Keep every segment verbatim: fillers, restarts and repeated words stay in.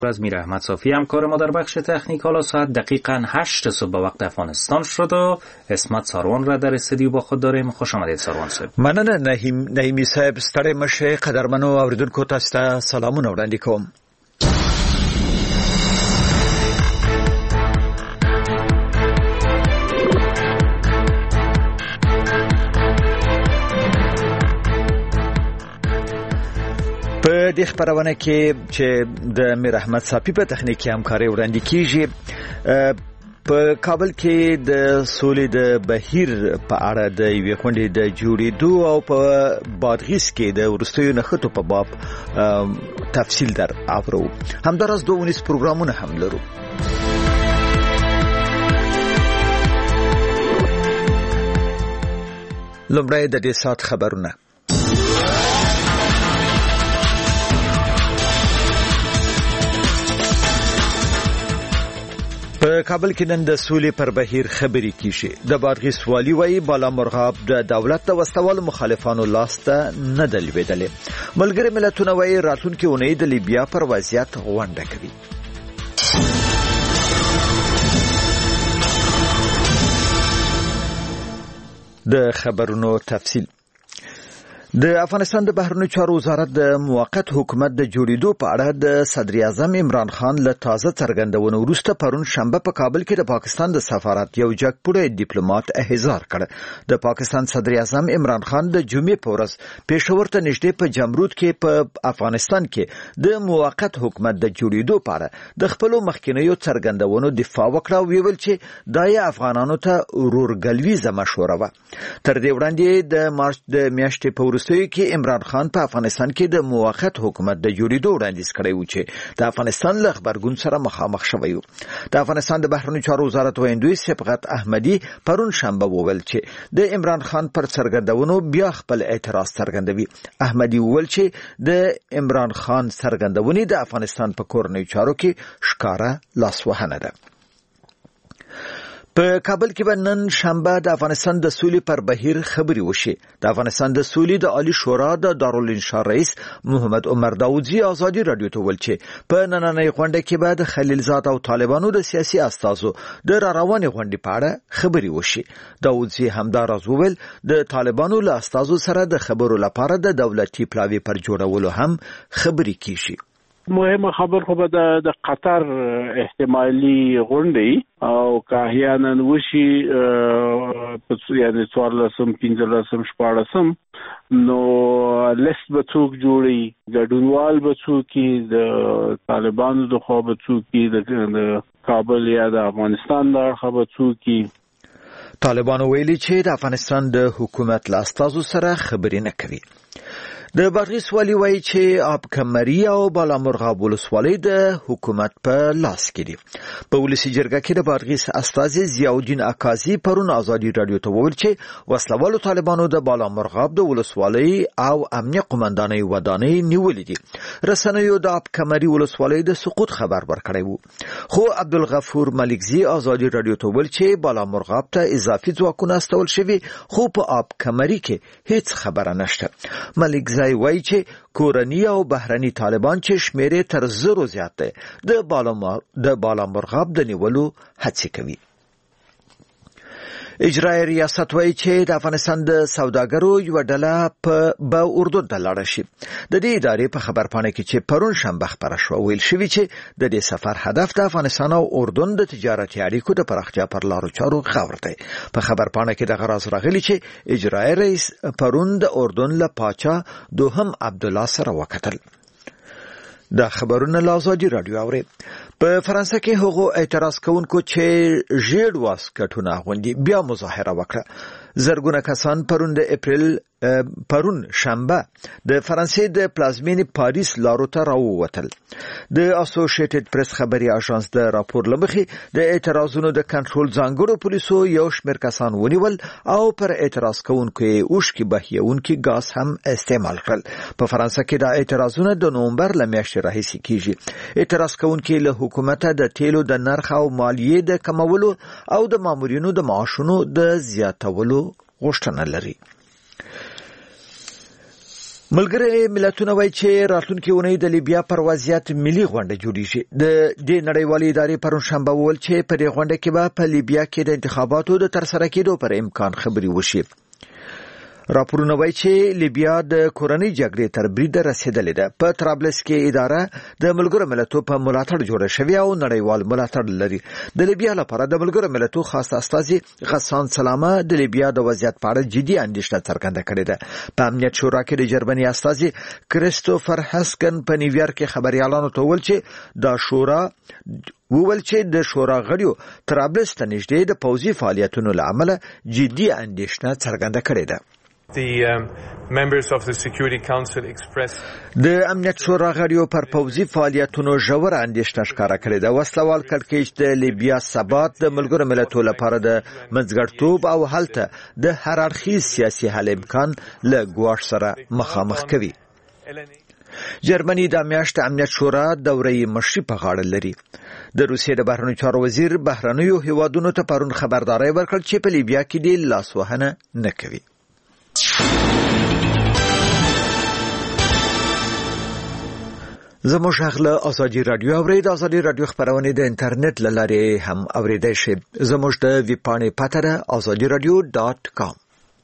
از میر احمد صافی همکار ما در بخش تکنیک. حالا ساعت دقیقاً هشت صبح به وقت افغانستان شد و اسمت ساروان را در استودیو با خود داریم. خوش آمدید ساروان صاحب. مننه نهیم نهیمی صاحب، ستړی مشه. قدرمنو اوریدونکو تاسو ته سلامونه وړاندې کوم. په دې خبرونه کې چې د میر احمد صافی په تخنیکی همکاري وړاندې کیږي، په کابل کې د سولې د بهیر په اړه د یوې غونډې د جوړېدو او په بادغیس کې د ورستیو نښتو په باب تفصیل در اورو. همداراز دوه ونیز پروګرامونه هم لرو. لومړی د دې سات خبرونه. په کابل کې نن د سولې پر بهیر خبرې کیږي. د بادغیس والی وایي بالامرغاب د دولت د وسوالو مخالفانو لاسته نه د لوېدلې. ملګري ملتونه وایي راتلونکي اونۍ د لیبیا پر وضعیت غونډه کوي. د خبرونو تفصیل. د افغانستان د بهرنیو چارو وزارت د موقت حکومت د جوړېدو په اړه د صدر اعظم عمران خان له تازه څرګندونو وروسته پرون شنبه په کابل کې د پاکستان د سفارت یو جګپوړی ډیپلوماټ احضار کړ. د پاکستان صدر اعظم عمران خان د جمعې په ورځ پېښور ته نږدې په جمرود کې په افغانستان کې د موقت حکومت د جوړېدو په اړه د خپل مخکینیو څرګندونو دفاع وکړه او ویل چې دا یې افغانانو ته ورورګلویزه مشوره وه. تر دې وړاندې د مارچ د میاشتې په وروستیو کې عمران خان په افغانستان کې د موقت حکومت د جوړېدو وړاندیز کړی و چې د افغانستان له خبرګون سره مخامخ شوی و. د افغانستان د بهرنیو چارو وزارت ویاندوی صبغت احمدی پرون شنبه وویل چې د عمران خان پر څرګندونو بیا خپل اعتراض څرګندوي. احمدی وویل چې د عمران خان څرګندونې د افغانستان په کورنیو چارو کې ښکاره لاسوهنه ده. په کابل کې نن شنبه د افغانستان د سولې پر بهیر خبرې وشي. د افغانستان د سولې د عالی شورا د دارالانشا رئیس محمد عمر داودزی ازادي رادیو ته ویل چې په نننۍ غونډه کې به د خلیلزاد او طالبانو د سیاسي استازو د راروانې غونډې په اړه خبرې وشي. داودزی همداراز وویل د طالبانو له استازو سره د خبرو لپاره د دولتي پلاوي پر جوړولو هم خبرې کیږي. مهمه خبر خو به د قطر احتمالي غونډې او که احیانا وشي په یعنی څوارلسم پنځلسم شپاړسم نو لیست به څوک جوړي، ګډونوال به څوک د طالبانو د خوا به څوک د کابل یا د افغانستان د اړخه به څوک. طالبانو ویلي چې د افغانستان د حکومت له استازو سره خبرې نه کوي. د بادغیس والی وایي چې آب کمري او بالامرغاب ولسوالۍ د حکومت په لاس کې دي. په ولسي جرګه کې د بادغیس استازي ضیاءالدین اکازي پرون ازادي رادیو ته وویل چې وسلوالو طالبانو د بالامرغاب د ولسوالۍ او امنیه قومندانۍ ودانۍ نیولې دي. رسنیو د آب کمري ولسوالۍ د سقوط خبر ورکړی وو، خو عبدالغفور ملکزي ازادي رادیو ته وویل چې بالامرغاب ته اضافي ځواکونه استول شوي، خو په آب کمري کې هیڅ خبره نشته. ملکزي وایي چې کورنی او بهرني طالبان چې شمیرې تر زرو زیات ده د بالامرغاب د نیولو هڅې کوي. اجرایي ریاست وایي چې د افغانستان د سوداګرو یو ډله په اردن ته لاړه شي. د دې ادارې په خبرپاڼه کې چې پرون شنبه خبره شوه ویل شوي چې د دې سفر هدف د افغانستان او اردن د تجارتي اړیکو د پراختیا پر لارو چارو غور دی. په خبرپاڼه کې دغه راز راغلی چې اجرایي رئیس پرون د اردن له پاچا دوهم عبدالله سره وکتل. دا خبرونه له ازادي رادیو اوري. په فرانسه کې هغو اعتراض کوونکو چې ژیړ واسکټونه اغوندي بیا مظاهره وکړه. زرګونه کسان پرون د اپریل پرون شنبه د فرانسې د پلازمینې پاریس لارو ته راووتل. د اسوسییټډ پریس خبري اژانس د راپور لمخې د اعتراضونو د کنټرول ځانګړو پولیسو یو شمېر کسان ونیول او پر اعتراض کوونکو اوښکې بهیونکي ګاز هم استعمال کړل. په فرانسه کې د اعتراضونو د نومبر له میاشتې راهیسې کیږي. اعتراض کوونکي له حکومته د تیلو د نرخ او مالیې د کمولو او د مامورینو د معاشونو د زیاتولو غوښتنه لري. ملګری ملتونه وایي چې راتلونکي اونۍ د لیبیا پر وضعیت ملي غونډه جوړیږي. د دې نړیوالې ادارې پرون شنبه وویل چې په دې غونډه کې به په لیبیا کې د انتخاباتو د ترسره کېدو پر امکان خبرې وشي. راپورونه وایي چې لیبیا د کورنۍ جګړې تر بریده رسیدلې ده. په طرابلس کې اداره د ملګرو ملتونو په ملاتړ جوړه شوې او نړیوال ملاتړ لري. د لیبیا لپاره د ملګرو ملتونو خاص استازي غسان سلامه د لیبیا د وضعیت په اړه جدي اندېښنه څرګنده کړې ده. په امنیت شورا کې د جرمني استازي کریستوفر هسکن په نیویارک کې خبريالانو ته وویل چې دا شورا وویل چې د شورا غړیو طرابلس ته نږدې د پوځي فعالیتونو له امله جدي اندېښنه څرګنده کړې ده. The um, members of the Security Council expressed د امنیت شورا غړیو پر پوځي فعالیتونو ژور اندېښنه ښکاره کړې ده. وسلوال کړکېچ د لیبیا ثبات د ملګرو ملتونو لپاره د منځګړیتوب او هلته د هر اړخیز سیاسي حل امکان له ګواښ سره مخامخ کوي. جرمني د میاشتې امنیت شورا دورې مشري په غاړه لري. د روسیې د بهرنیو چارو وزیر بهرنیو هیوادونو ته پرون خبرداري ورکړه چې په لیبیا کې د لاسوهنه نه کوي. زموږ غله ازادي رادیو اورید. ازادي رادیو خبرونه د انټرنیټ لارې هم اوریدای شئ. زموږ د ویب پاڼې پته ده azadi radio dot com.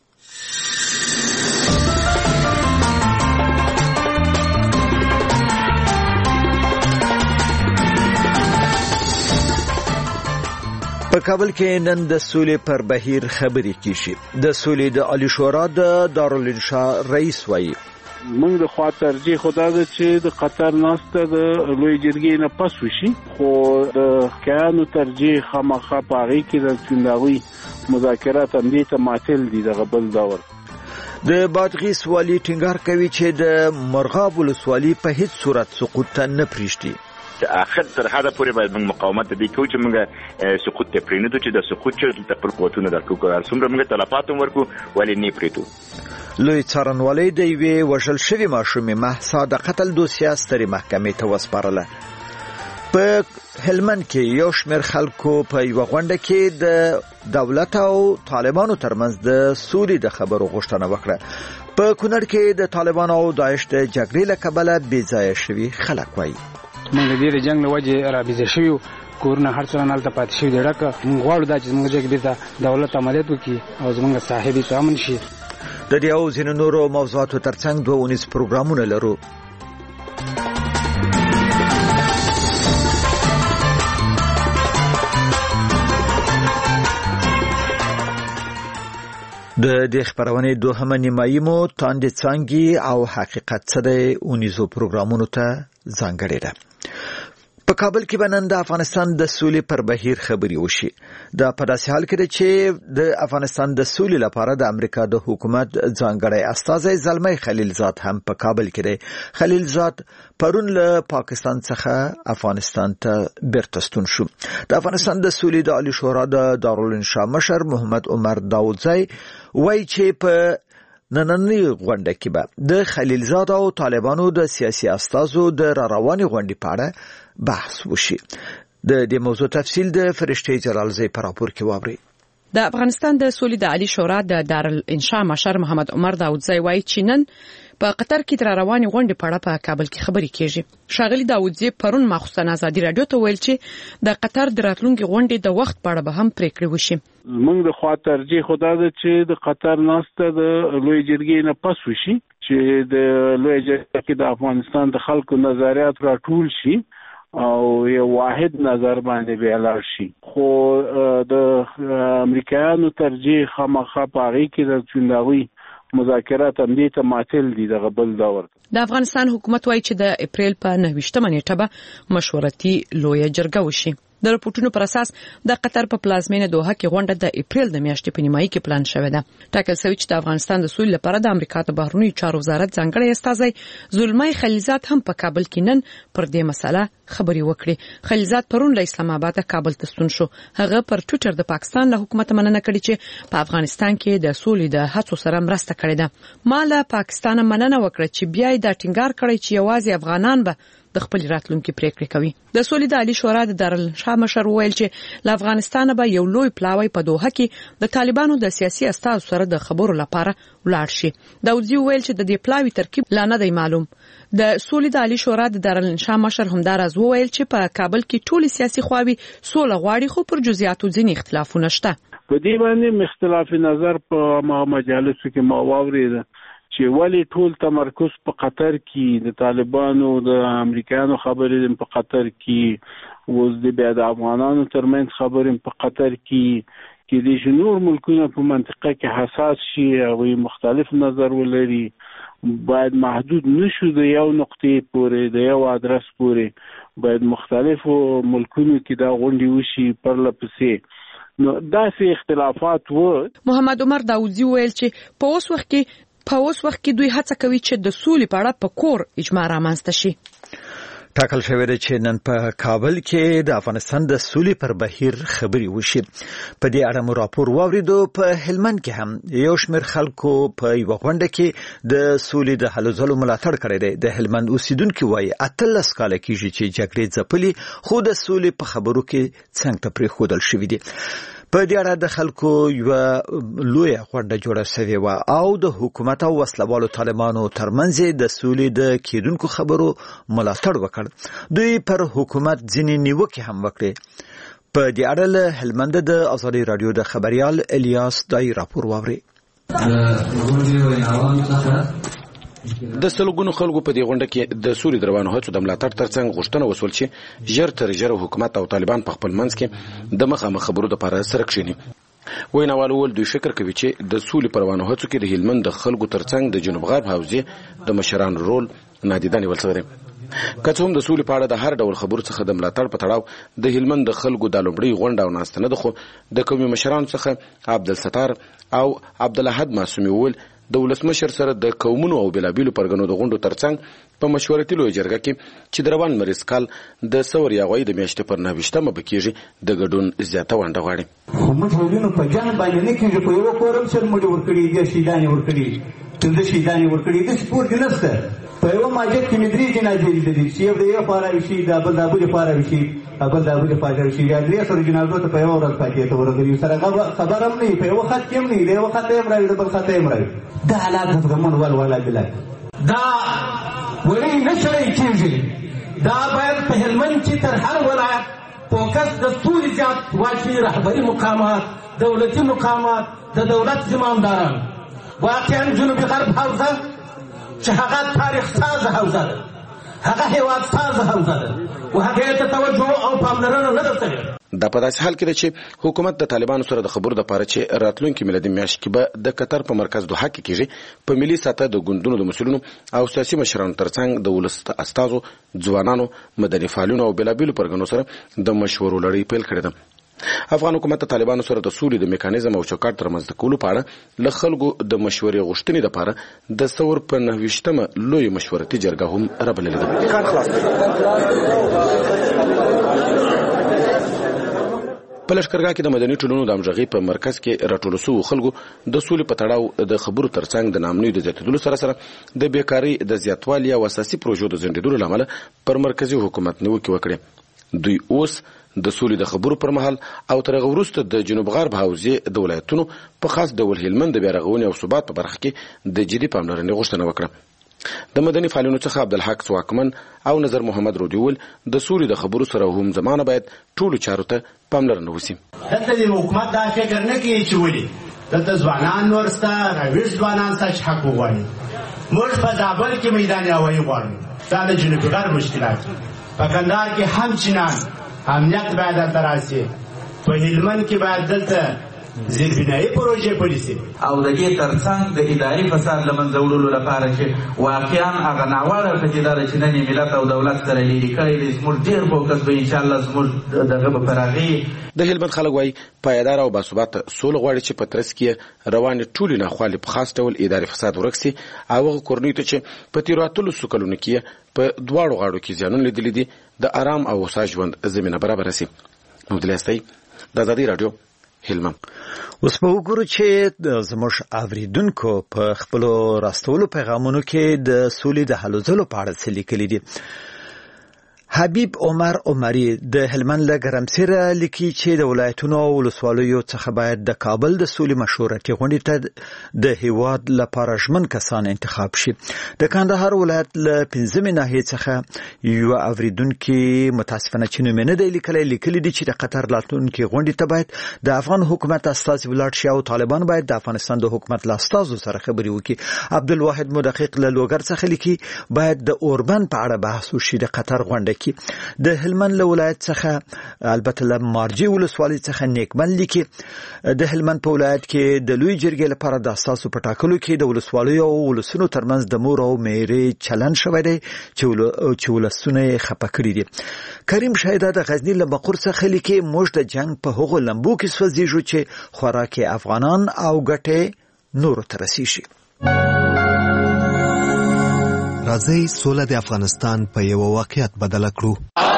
په کابل کې نن د سولې پر بهیر خبرې کیږي. د سولې د عالی شورا د دارالانشا رئیس وایي موږ د خوا ترجیح خدا ده چې د قطر ناسته د لوی جرګې نه پس وشي، خو د کیانو ترجیح خامخا پاره کې د چنداوي مذاکرات هم دې ته ماتل دي. د غبل داور د بادغیس والی ټینګار کوي چې د مرغاب ولسوالي په هیڅ صورت سقوط ته نه پریږدي. اخر تر هغه پورې باید موږ مقاومت دې کوو چې موږ سقوط ته پرېنو چې د سقوط چې د خپل قوتونو درکو کار څومره موږ تلفات ورکو ولې نه پریتو. لوی څارنوالۍ د یوې وژل شوې ماشومې مهسا د قتل دوسیه سترې محکمې ته وسپارله. په هلمند کې یو شمېر خلکو په یوه غونډه کې د دولت او طالبانو ترمنځ د سولې د خبرو غوښتنه وکړه. په کونړ کې د طالبانو او داعش د جګړې له کبله بې ځایه شوي خلک وایي موږ د دې جنگ له وجې را بيځ شوي کورونه هر څه نه تل پاتې شوي دي. ډکه موږ غواړو دا چې موږ چې بیرته دولت عملیات وکړي او زموږ صاحبي ته امن شي. د دې او ځینو نورو موضوعاتو ترڅنګ دوه ونیز پروګرامونه لرو. د دې خبرونه دوهمه نیمایي مو تاندې څنګه او حقیقت څه دی ونیزو پروګرامونو ته ځانګړې ده. په کابل کې بنن د افغانستان د سولې پر بهیر خبري وشي. دا په داسې حال کې ده چې د افغانستان د سولې لپاره د امریکا د حکومت ځانګړی استازی زلمی خلیلزاد هم په کابل کې دی. خلیلزاد پرون له پاکستان څخه افغانستان ته بیرته ستون شو. د افغانستان د سولې د عالی شورا د دارالانشا مشر محمد عمر داودزی وایي چې په نننۍ غونډه کې به د خلیلزاد او طالبانو د سیاسي استازو د رواني غونډې په اړه بحث وشي. د دې موضوع تفصیل د فرشتي جلالزی په راپور کې واوري. د افغانستان د سولې د عالی شورا د دارالانشا مشر محمد عمر داودزی وایي چې نن په قطر کې تر رواني غونډې په اړه په کابل کې خبرې کیږي. شاغلی داودزی پرون مخصوصا ازادي رادیو ته ویل چې د قطر د راتلونکي غونډې د وخت په اړه به هم پریکړه وشي. موږ د خوا ترجیح خدا ده چې د قطر ناسته د لوی جرګې نه پس وشي، چې د لوی جرګې کې د افغانستان د خلکو نظریات راټول شي او یو واحد نظر باندې ویلار شي. خو د امریکایانو ترجیح خامخا پاره کې د چنداوي مذاکرات هم دې ته ماتل دي. د غبل داور د افغانستان حکومت وایي چې د اپریل په نهه ویشتمه نیټه به مشورتي لویه جرګه وشي. د رپورټونو پر اساس د قطر په پلازمینه دوحه کې غونډه د اپریل د میاشتې په نیمایي کې پلان شوې ده. ټاکل شوی چې د افغانستان د سولې لپاره د امریکا د بهرنیو چارو وزارت ځانګړی استازی زلمی خلیلزاد هم په کابل کې نن پر دې مسله خبري وکړي. خلیلزاد پرون له اسلام آباد کابل ته ستون شو. هغه پر ټوئیټر د پاکستان له حکومت مننه کړې چې په افغانستان کې د سولې د هڅو سره مرسته کړې ده. ما له پاکستان مننه وکړه چې بیا د ټینګار کړی چې یوازې افغانان به د خپل راتلونکو پریکړې کوي. د سولې د عالی شورا د دارالانشا مشر ویل چې له افغانستان به یو لوی پلاوی په دوحه کې د طالبانو د سیاسي استازو سره د خبرو لپاره ولاړ شي. داودزی ویل چې د دې پلاوی ترکیب لا نه دی معلوم. د سولې د عالی شورا د دارالانشا مشر همداراز ویل چې په کابل کې ټول سیاسي خواوې سوله غواړي خو پر جزئیاتو ځینې اختلافونه شته. په دې باندې اختلاف نظر په ما مجالسو کې ما واورید چې ولی ټول تمرکز په قطر کې د طالبانو د امریکایانو خبرې په قطر کې وز د بیا د افغانانو ترمنځ خبرې په قطر کې کې د جنور ملکونو په منطقه کې حساس شي او مختلف نظر ولري باید محدود نشو د یو نقطې پورې د یو ادرس پورې باید مختلفو ملکونو کې دا غونډې وشي پر لپسې نو داسې اختلافات و. محمد عمر داودزی ویل چې په اوس وخت کې په اوس وخت کې دوی هڅه کوي چې د سولې په اړه په کور اجماع رامنځته شي. ټاکل شوی دی چې نن په کابل کې د افغانستان د سولې پر بهیر خبري وشي. په دې اړه مو راپور واوریدو. په هلمند کې هم یو شمېر خلکو په یو غونډه کې د سولې د هلو ځلو ملاتړ کړی دی. د هلمند اوسیدونکو وایي اتلس کاله کېږي چې جګړې ځپلي خو د سولې په خبرو کې څنګه ته پرېښودل شوي دي. په دې اړه د خلکو یو لوی غونډه جوړه شوې و او د حکومت او وسلوالو طالبانو ترمنځ د سولې د کېدونکو خبرو ملاتړ وکړ. دوی پر حکومت ځینې نیوکې هم وکړې. په دې اړه له هلمند د ازادي رادیو د خبريال الیاس دای راپور واوري. د سلګونو خلکو په دې غونډه کې د سولې دروانو هڅو د ملاتړ ترڅنګ غوښتنه وسول چې ژر تر ژره حکومت او طالبان په خپل منځ کې د مخامخ خبرو لپاره سره کښیني. ویناوال ول دوی فکر کوي چې د سولې پروانو هڅو کې د هلمند د خلکو ترڅنګ د جنوب غرب حوزې د مشرانو رول نادیده نیول شوی. که څه هم د سولې په اړه د هر ډول خبرو څخه د ملاتړ په تړاو د هلمند د خلکو د لومړۍ غونډه او ناستنه ده، خو د قومي مشرانو څخه عبدالستار او عبدالاحد معصومي وویل د ولسمشر سره د قومونو او بېلابېلو پرګنو د غونډو ترڅنګ په مشورتي لویه جرګه کې چې د روان مریض کال د ثور یاغوي د میاشتې پر نهه به کېږي د ګډون زیاته ونډه غواړي. خو موږ ولینو په جان باندې نه کېږي. په یوه کورم سر موږ ورکړي دي شیدانې ورکړي څنګه شیدانې ورکړي دي سپور دي نشته. په یوه ماجد کې مې درې جنازې لیدلې چې یو د یو لپاره وشي د بل د بل لپاره وشي بل د بل لپاره وشي یا درې سره جنازو ته په یوه ورځ پاتې ته ورغلي سره خبر هم نه په یوه خط کې هم نه د یوه خط یې راوي د بل خط یې راوي. دا حالات د زمون ول ولا بلای دا ولی نشي کېږي. دا باید په هلمند کې تر هر ولایت فوکس د سولې زیات واچي. رهبري مقامات دولتي مقامات د دولت زمامداران واقعا جنوبي غرب حوزه چې هغه تاریخ ساز حوزه ده، هغه هیواد ساز حوزه ده او هغه ته توجه او پاملرنه نه درته. دا په داسې حال کې ده چې حکومت د طالبانو سره د خبرو لپاره چې راتلونکي میلادي میاشت کې به د قطر په مرکز دوحه کې کېږي په ملي سطح د ګوندونو د مسؤلینو او سیاسي مشرانو ترڅنګ د ولس استازو ځوانانو مدني فعالینو او بېلابېلو پرګنو سره د مشورو لړۍ پیل کړې ده. افغان حکومت د طالبانو سره د سولې د میکانیزم او چوکاټ ترمنځ د کولو په اړه له خلکو د مشورې غوښتنې لپاره د ثور په نهه ویشتمه لوی مشورتي جرګه هم رابللې ده. په لښکرګاه کې د مدني ټولنو د همغږۍ په مرکز کې راټولو شوو خلکو د سولې په تړاو د خبرو ترڅنګ د نامنیو د زیاتېدلو سره سره د بیکارۍ د زیاتوالي او اساسي پروژو د ځنډېدلو له امله پر مرکزي حکومت نیوکې وکړې. دوی اوس د سولې د خبرو پر مهال او تر هغه وروسته د جنوب غرب حوزې د ولایتونو په خاص ډول هلمند د بیا رغونې او ثبات په برخه کې د جدي پاملرنې غوښتنه وکړه. د مدني فعالینو څخه عبدالحق ځواکمن او نظر محمد رودي وویل د سولې د خبرو سره هم زمانه باید ټولو چارو ته پاملرنه وشي. دلته د حکومت دا فکر نه کوي چې ولې دلته ځوانان نور شته راویښ ځوانان شته چې حق وغواړي. موږ په زابل کې میدان هوایي غواړو. دا د جنوب غرب مشکلات په کندهار کې همچنان امنیت باید دلته راشي. په هلمند کې باید دلته زیربنایي پروژې پلیسي او د دې ترڅنګ د اداري فساد له منځه وړلو لپاره چې واقعا هغه ناوړه پدیده چې نن ملت او دولت سره لري کړی دی زموږ ډېر فوکس به انشاءالله زموږ دغه به پراغي. د هلمند خلک وایي پایدار او باثباته سوله غواړي چې په ترڅ کې روانې ټولې ناخوالې په خاص ډول اداري فساد ورک سي او هغه کورنیو ته چې په تېرو اتلو څو کلونو کې په دواړو غاړو کې زیانونه لیدلي دي د آرام او هوسا ژوند زمینه برابره سي. محمد د ازادي رادیو هلمند. اوس په وګورو چې زموږ اوریدونکو په خپل راستولو پیغامونو کې د سولې د هلو ځلو په اړه څه لیکلي دي. حبیب عمر عمری د هلمند له ګرمسیره لیکي چې د ولایتونو او ولسوالیو څخه باید د کابل د سولې مشورتي غونډې ته د هیواد لپاره ژمن کسان انتخاب شي. د کندهار ولایت له پنځمې ناحیې څخه یو اوریدونکو متاسفانه چې نوم نه دی لیکلی لیکلي دي چې د قطر راتلونکي غونډې ته باید د افغان حکومت استازي ولاړ شي او طالبان باید د افغانستان د حکومت له استازو سره خبرې وکړي. عبدالواحد مدقق له لوګر څخه لیکي باید د اوربند په اړه بحث وشي د قطر غونډه کې. د هلمند له ولایت څخه البته له مارجې ولسوالۍ څخه نیکمن لیکي د هلمند په ولایت کې د لوی جرګې لپاره د اساسو په ټاکلو کې د ولسوالیو او ولسونو ترمنځ د مور او میرې چلن شوی دی چې ولسونه یې خپه کړي دي. کریم شایده د غزنی له مقر څخه لیکي موږ د جنگ په هغو لمبو کې سوځېږو چې خوراک افغانان او ګټې نورو ته رسیږي. راځئ سوله د افغانستان په یو واقعیت بدل کړو.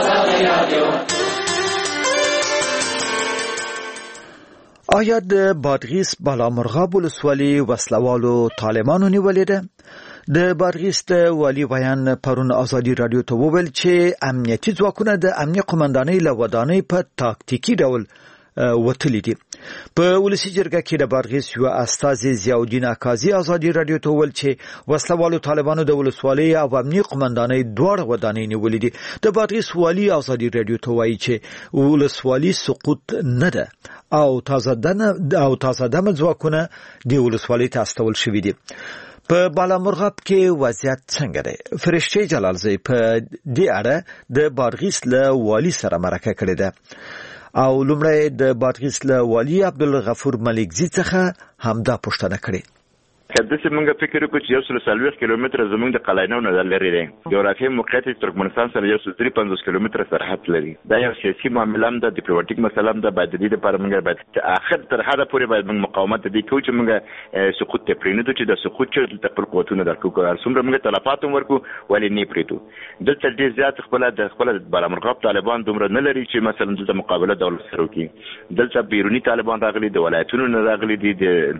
آیا د بادغیس بالامرغاب ولسوالۍ وسلوالو طالبانو نیولې ده؟ د بادغیس د والي ویان پرون ازادي رادیو ته وویل چې امنیتي ځواکونه د امنیه قومندانۍ له ودانۍ په تاکتیکي ډول وتلی دي. په ولسی جرګه کې د بادغیس یو استازي ضیاءالدین اکازي ازادي رادیو ته وویل چې وسلوالو طالبانو د ولسوالۍ او امنیه قومندانۍ دواړه ودانۍ نیولې دي. د بادغیس والي ازادي رادیو ته وایي چې ولسوالۍ سقوط نه ده او تازه دمه او تازه دمه ځواکونه د ولسوالۍ ته استول شوي دي. په بالامرغاب کې وضعیت څنګه دی؟ فرشته جلالزی په دې اړه د بادغیس له والي سره مرکه کړې ده او لومړی د بادغیس له والي عبدالغفور ملکزي څخه همدا پوښتنه کړې. کله موږ فکر وکړو چې یو سل څلوېښت کیلومتره زموږ د قلاینو نه لري دی. جغرافیایي موقعیت ترکمنستان سره یو سل درې پنځوس کیلومتره سرحد لري. دا یو سیاسي معامله هم ده، ډیپلوماټیک مسله هم ده. باید د دې لپاره موږ باید اخر تر حده پورې باید موږ مقاومت دې کوو چې موږ سقوط ته پرېنږدو چې د سقوط چې د خپل قوتونو درکو کار څومره موږ تلفات هم ورکو ولې نه پرېږدو. دلته ډېر زیات خپل د خپل بالامرغاب طالبان دومره نه لري چې مثلا دلته مقابله دولت سره وکړي. دلته بیرونی طالبان راغلي، د ولایتونو نه راغلي دي،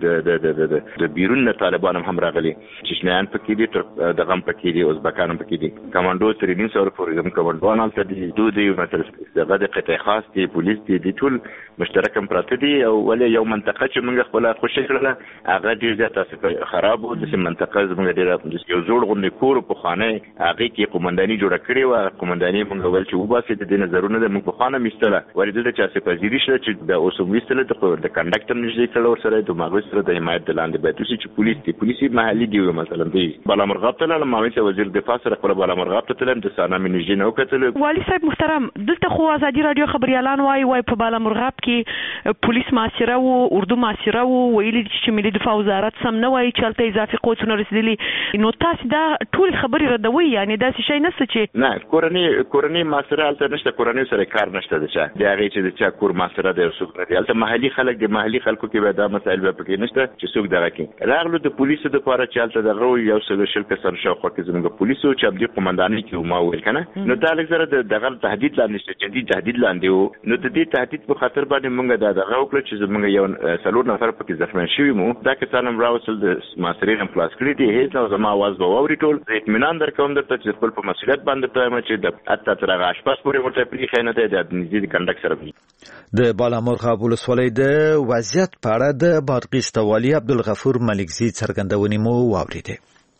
د بیرون طالبان هم راغلي، چشمیان پکې دي، د غم پکې دي، ازبکان پکې دي، کمانډو ترینین سره فورزم کمانډوان الته دي، دوی دی مثلا دغه د قطاع خاص دي، پولیس دي، د ټول مشترکم پراته دي. او ولې یو منطقه چې موږ خپل خوشی کړله هغه ډیر زیات خراب و. د منطقه زموږ ډیر یو زوړ غونډې کور په خانه هغه کې قومنداني جوړه کړې و. قومنداني موږ ول چې وباسي د دې نظرونه د موږ په خانه میستله ولې د چا څه پذیری شته چې د اوسو میستله د کنډکټر نږدې کړه ور سره د ماغوي سره د حمایت لاندې باید چې پولیس دي پولیسي محلي دی مثلا دی بالامرغاب ته لاله ماوي چې وزیر دفاع سره خپل بالامرغاب ته تلم د سانا منجي نو کتل. والي صاحب محترم، دلته خو ازادي رادیو خبريالان وای وای په بالامرغاب کې پولیس معاشره او اردو معاشره او ویلي چې ملي دفاع وزارت سم نه وای چې الته اضافي قوتونه رسیدلي. نو تاسو دا ټول خبري ردوي، یعنی دا څه شي نشته چې نه کورنۍ کورنۍ معاشره الته نشته، کورنۍ سره کار نشته. د چا د هغه چې د چا کور معاشره د څوک نه دی الته محلي خلک د محلي خلکو کې به دا مسایل به پکې نشته چې څوک دغه کې راغلو د پولیسو د لپاره چې الته دغه یو سل شل کسان شاوخوا کې زموږ پولیسو چې د قومندانۍ کې ما ویل کنه نو دا لږ زره دغه تهدید لاندې چې جدي تهدید لاندې وو. نو د دې تهدید په خاطر باندې موږ دا دغه وکړو چې زموږ یو سلور نفر پکې زخمی شوي مو. دا کسان هم راوصل د ماسرې هم خلاص کړی دي. هیڅ نو زما आवाज به واوري ټول اطمینان درکوم درته چې خپل په مسؤلیت باندې ته چې د اته تر هغه آشپاس پورې ورته پری خینه ته د نږدې کنډک سره د بالامرغاب ولسوالۍ د وضعیت په اړه د بادغیس د والي عبدالغفور ملکزي څرګندونې مو واوریدې.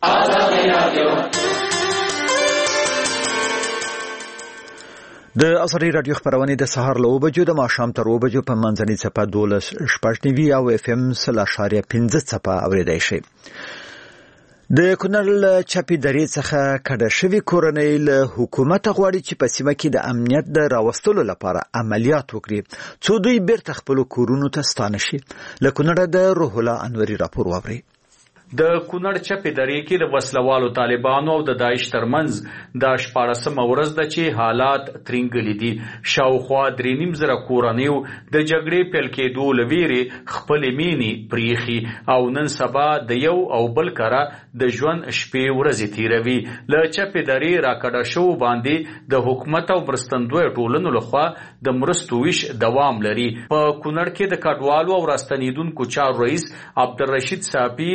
د ازادي رادیو خبرونه د سهار له وبجو د ماښام تر وبجو په منځنۍ څپه دولس شپږ نیوي او اف ام سل اشاریه پنځه څپه اوریدای شي. د کونړ چپی درې څخه کډه شوی کورنۍ له حکومت غواړي چې په سیمه کې د امنیت د راوستلو لپاره عملیات وکړي څو دوی بیرته خپل کورونو ته ستانه شي. له کونړ د روح الله انوري راپور واوري. د کونړ چپې درې کې د وسلوالو طالبانو او د داعش ترمنځ د شپاړسمه ورځ ده چې حالات ترنګلي دي. شاوخوا درې نیم زره کورنیو د جګړې پیل کېدو له ویرې خپلې مینې پریښي او نن سبا د یو او بل کره د ژوند شپې ورځې تیروي. له چپې درې راکډه شوو باندې د حکومت او مرستندویه ټولنو لخوا د مرستو ویش دوام لري. په کونړ کې د کډوالو او راستنیدونکو چارو رئیس عبدالرشید صافي د شم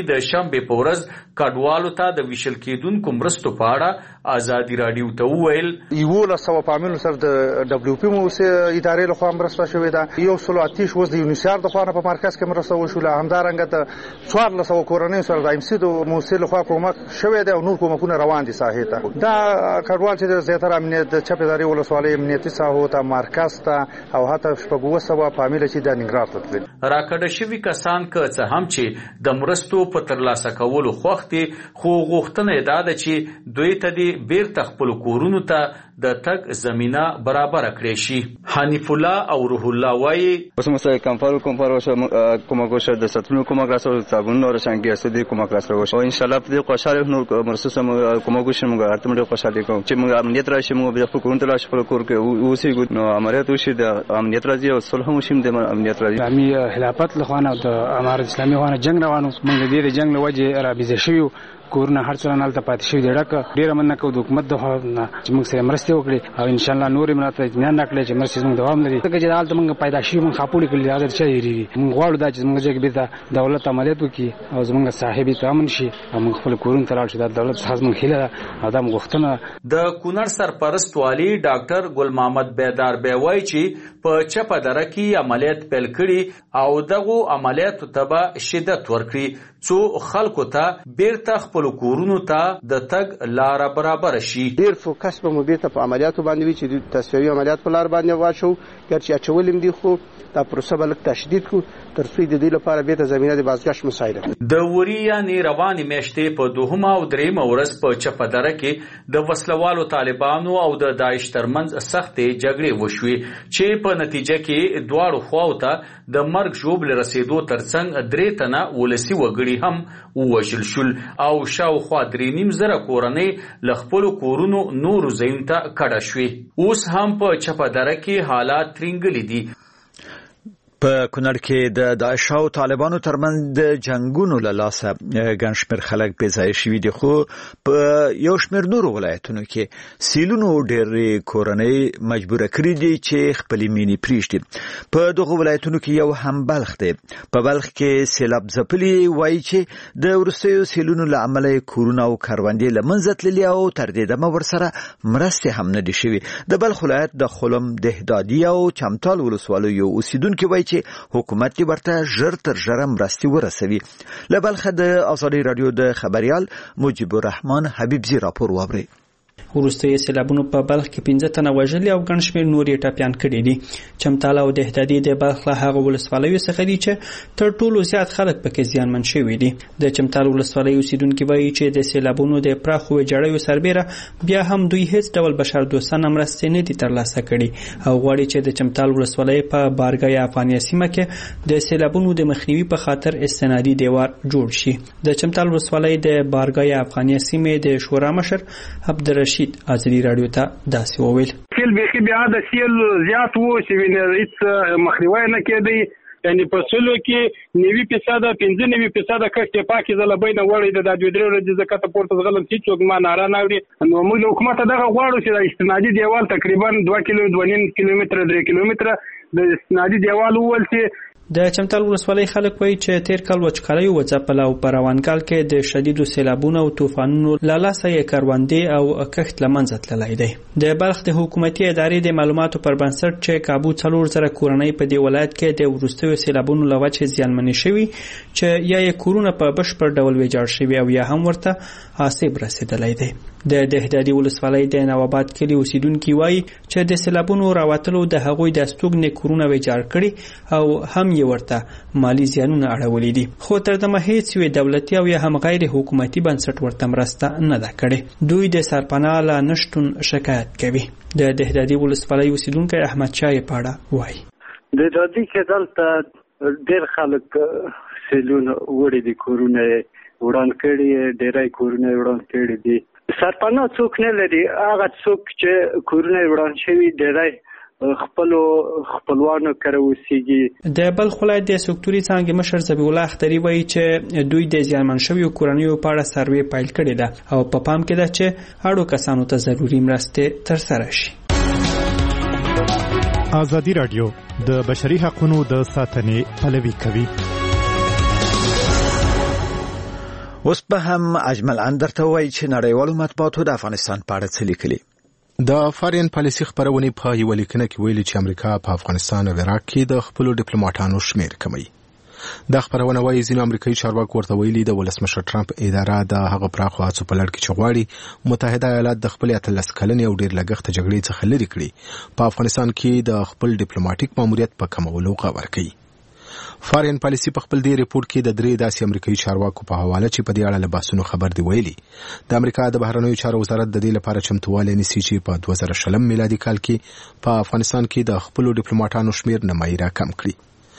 شنبه په ورځ کډوالو ته د ویشل کېدونکو مرستو په اړه ازادي راډیو ته وویل یو له سو پامینو سره د دبليو پی مو سه ادارې له خوا مرسته شوې ده یو سلو اتیش وز د یونیسار د خوا په مرکز کې مرسته وشوله همدارنګه د څوار له سو کورنۍ سره د امسی د موسسې له خوا کومک شوې ده او نور کومکونه روان دي ساحې ته دا کډوال چې د زیاتره امنیت د چپداري ولسوالۍ امنیتي ساحو ته مرکز ته او حتی شپږو سو پامینه چې د ننګرهار ته تلل راکړه شوی کسان که څه هم چې د مرستو په ترلاسه کولو خوښتي خو غوښتنه ده چې دوی ته د بیرته خپل کورونو ته د تک زمينه برابر کړی شي. حنیف الله او روح الله وایي اوس موږ کمپارو کمپارو کومه کوشه د ستونو کومه راسو تابون نور څنګه اسدي کومه راسو او ان شاء الله په دې خوشاله نو مرسوسه کومه کوشه موږ ارته موږ خوشاله کوم چې موږ امنیت راشي موږ به خپل کورونو ته راشي خپل کور کې اوسې نو امریت وشي د امنیت راځي او صلح هم شیم د امنیت راځي. امي خلافت لخوانه د امارت اسلامي خوانه جنگ روانو موږ دې د جنگ لوجه را بيځ شو کورونه هر څه نه پاتې شي ډېر ډېر مننه کوم د حکومت د چې موږ سره مرسته وکړي او ان شاء الله نور امنیت نه نکړي چې مرسته موږ دوام لري څنګه چې حالت موږ پیدا شي موږ خپل کړي دا چې یری موږ غواړو دا چې موږ چې به دولت عملیات وکړي او زموږ صاحب تامن شي او موږ خپل کورونه ترال شي دا دولت خاص موږ هله ادم غوښتنه. د کونړ سرپرست والی ډاکټر ګل محمد بیدار بیوای چې په چپه دره کې عملیات پیل کړي او دغه عملیات ته شدت ورکړي څو خلکو ته بیرته خپل کورونو ته د تګ لار برابر شي. ډیر فوکس به مو بیرته په عملیاتو باندې وي چې د تصفیوي عملیات په لار باندې واچو ګرچې اچولم دي خو دا پروسه به لږ تشدید کو تر څو د دې لپاره بیرته زمينه د بازگشت مساعده کړي. د وری یعنی رواني میاشتې په دوهمه او دریمه ورځ په چپه دره کې د وسلوالو طالبانو او د داعش ترمنځ سختې جګړې وشوې چې په نتیجه کې دواړو خواو ته د مرګ ژوبل رسیدو ترڅنګ درې تنه ولسی وګړي هم ووژل شول او شاوخوا درې نیم زره کورنۍ له خپلو کورونو نورو ځایونو ته کډه شوې. اوس هم په چپه دره کې حالات ترنګلي دي. په کونړ کې د داعش او طالبانو ترمنځ د جنگونو له لاسه ګڼ شمېر خلک بې ځایه شوي دي خو په یو شمېر نورو ولایتونو کې سیلونو ډېرې کورنۍ مجبوره کړي دي چې خپلې مینې پرېږدي. په دغو ولایتونو کې یو هم بلخ دی. په بلخ کې سیلاب ځپلي وایي چې د وروستیو سیلونو له امله کورونه او کروندې له منځه تللي او تر دې دمه ورسره مرستې هم نه دي شوي. د بلخ ولایت د خلم دهدادي او چمتال ولسوالیو اوسیدونکي وایي چې حکومت دې ورته ژر تر ژره مرستې ورسوي. له بلخه د ازادي راډیو د خبريال مجيب الرحمن حبيبزي راپور واوري. وروستي سیلابونو په بلخ کې پنځه تنه وژلي او ګڼ شمېر نور یې ټپیان کړي دي. چمتال او دهدادي د بلخ له هغو ولسوالیو څخه دي چې تر ټولو زیات خلک پکې زیانمن شوي دي. د چمتال ولسوالۍ اوسیدونکي وایي چې د سیلابونو د پراخو ویجاړیو سربیره بیا هم دوی هیڅ ډول بشردوستانه مرستې نه دي ترلاسه کړي او غواړي چې د چمتال ولسوالۍ په بارګای افغانیه سیمه کې د سیلابونو د مخنیوي په خاطر استنادي دیوار جوړ شي. د چمتال ولسوالۍ د بارګای افغانیه سیمې د شورا مشر عبدالرشید ازلی رادیو ته داسې وویل سیل بیخي بیا د سیل زیات وو چې وینې هیڅ مخنیوی نه کېدی یعنی په سلو کې نوي فیصد پنځه نوي فیصد کښت پاکي زلبۍ نه وړي د دوه درې ورځې زکات پورته غلم چې څوک ما ناره نه وړي نو موږ حکومت دغه غواړو چې د استنادي دیوال تقریبا دوه کیلو دوه نیم کیلومتر درې کیلومتر د استنادي دیوال ول چې د چمتال ولسوالۍ خلک وایي چې تیر کال وچکالۍ وځپله او په روانکال کې د شدیدو سیلابونو او طوفانونو له لاسه یې کروندې او کښت له منځه تللی دی. د بلخ د حکومتي ادارې د معلوماتو پر بنسټ چې کابو څلور زره کورنۍ په دې ولایت کې د وروستیو سیلابونو له وجې زیانمنې شوي چې یا یې کورونه په بشپړ ډول ویجاړ شوي او یا هم ورته آسیب رسېدلی دی. د دهدادي ولسوالۍ د نواباد کلي اوسیدونکي وایي چې د سیلابونو راوتلو د هغوی د استوګنې کورونه ویجاړ کړي او هم یې ورته مالی زیانونه اړولي دي خو تر دمه هیڅ یو دولتي او یا هم غیر حکومتي بنسټ ورته مرسته نه ده کړې. دوی د سرپناه له نشتون شکایت کوي. د دهدادي ولسوالۍ اوسیدونکی احمد شاه پاړه وایي دهدادي کې دلته ډېر خلک سیلونه وړي دي کورونه وران کړي ډېری کورونه وران کړي دي. سرپناه څوک نه لري هغه څوک چې کورونه وران شوي ډېری خپلو خپلوانو کره اوسېږي. د بلخ ولایت د سکتوري څانګې مشر ذبیح الله اختري وایي چې دوی د زیانمن شویو کورنیو په اړه سروې پیل کړې ده او په پام کې ده چې اړو کسانو ته ضروري مرستې ترسره شي. ازادي راډیو د بشري حقوقو د ساتنې پلوي کوي. اوس به هم اجمل اندر ته وایي چې نړیوالو مطبوعاتو د افغانستان په اړه څه لیکلي. د فارین پالیسي خبرونه په یو لیکنه کې ویلي چې امریکا په افغانستان او عراق کې د خپل ډیپلوماټانو شمیر کموي. د خبرونه وايي ځینې امریکایي چارواکي ورته ویلي د ولسمشر ټرمپ اداره د هغه پراخو هڅو په لړ کې چې غواړي متحده ایالات د خپل اتلس کلنې او ډیر لګښت جګړې څخه لرې کړي په افغانستان کې د خپل ډیپلوماټیک ماموریت په کمولو غوښتنه کوي. فارین پالیسي په خپل دی ریپورت کې د درې داسې امریکایي چارواکو په حواله چې په دې اړه له بحثونو خبر دی ویلي د امریکا د بهرنیو چارو وزارت د دې لپاره چمتووالی نیسي چې په دوه زره شلم میلادي کال کې په افغانستان کې د خپل ډیپلوماټانو شمیر نمایي راکم کړي.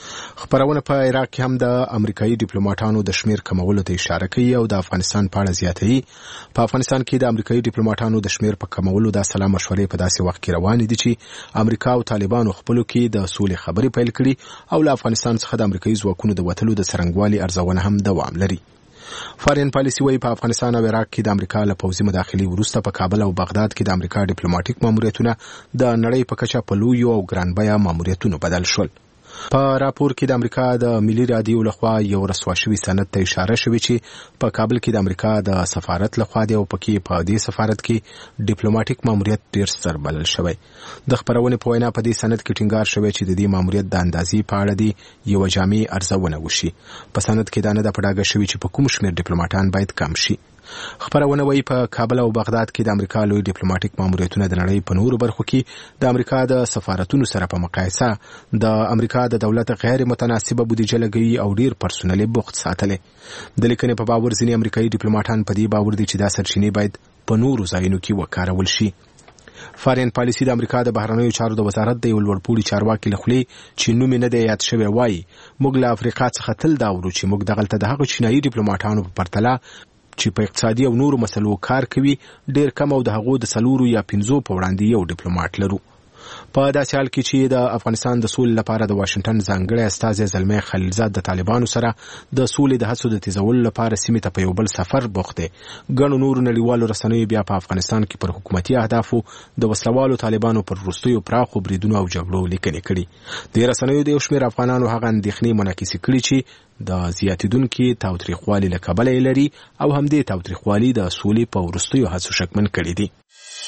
خبرونه په عراق کې هم د امریکایي ډیپلوماټانو د شمیر کمولو ته اشاره کوي او د افغانستان په اړه زیاتوي. په افغانستان کې د امریکایي ډیپلوماټانو د شمیر په کمولو د سلا مشورې په داسې وخت کې روانې دي چې امریکا او طالبانو خپلو کې د سولې خبرې پیل کړي او له افغانستان څخه د امریکایي ځواکونو د وټلو د څرنګوالي ارزونه هم دوام لري. فارین پالیسي وايي په افغانستان او عراق کې د امریکا له پوځي مداخلې وروسته په کابل او بغداد کې د امریکا ډیپلوماټیک ماموریتونه د نړۍ په کچه په لویو او ګران بیه ماموریتونو بدل شول. په راپور کې د امریکا د ملي رادیو لخوا یو رسوا شوی سند ته اشاره شوې چې په کابل کې د امریکا د سفارت لخوا دی او پکې په دې سفارت کې ډیپلوماټیک ماموریت ډیر ستر بلل شوی. د خبرونې په وینا په دې سند کې ټینګار شوی چې د دې ماموریت د اندازې په اړه دی یو جامع ارزونه وشي. په سند کې دا نه د پډاګه شوی چې په کوم شمېر ډیپلوماټان باید کم شي. خبرونه وايي په کابل او بغداد کې د امریکا لوی ډیپلوماټیک ماموریتونه د نړۍ په نورو برخو کې د امریکا د سفارتونو سره په مقایسه د امریکا د دولت غیر متناسبه بودیجه لګوي او ډیر پرسونل بوخت ساتلې. د لیکنې په باور ځینې امریکایي ډیپلوماټان په دې باور دي چې دا سرچینې باید په نورو ځایونو کې وکارول شي. فارین پالیسي د امریکا د بهرنیو چارو د وزارت د یو لوړپوړي چارواکي لخوا چې نوم نه دی یاد شوی وایي موږ له افریقا څخه تل دا ورو چې موږ دغلته د هغو چینایي ډیپلوماټانو په پرتله چې په اقتصادي او نورو مسلو کار کوي ډیر کم او د هغو د سلورو یا پنځو په وړاندې یو ډیپلوماټ لرو. په داسې حال کې چې د افغانستان د سولې لپاره د واشنگټن ځانګړی استازی زلمی خلیلزاد د طالبانو سره د سولې د هڅو د تیزولو لپاره سیمې ته په یو بل سفر بوخت دی. ګڼو نورو نړیوالو رسنیو بیا په افغانستان کې پر حکومتي اهدافو د وسلوالو طالبانو پر وروستیو پراخو بریدونو او جګړو لیکنې کړي. د رسنیو د یو شمېر افغانانو هغه اندېښنې منعکسې کړي چې د زیاتیدونکو تاوتریخوالي له کبله یې لري او همدې تاوتریخوالي د سولې په وروستیو هڅو شکمن کړي دي.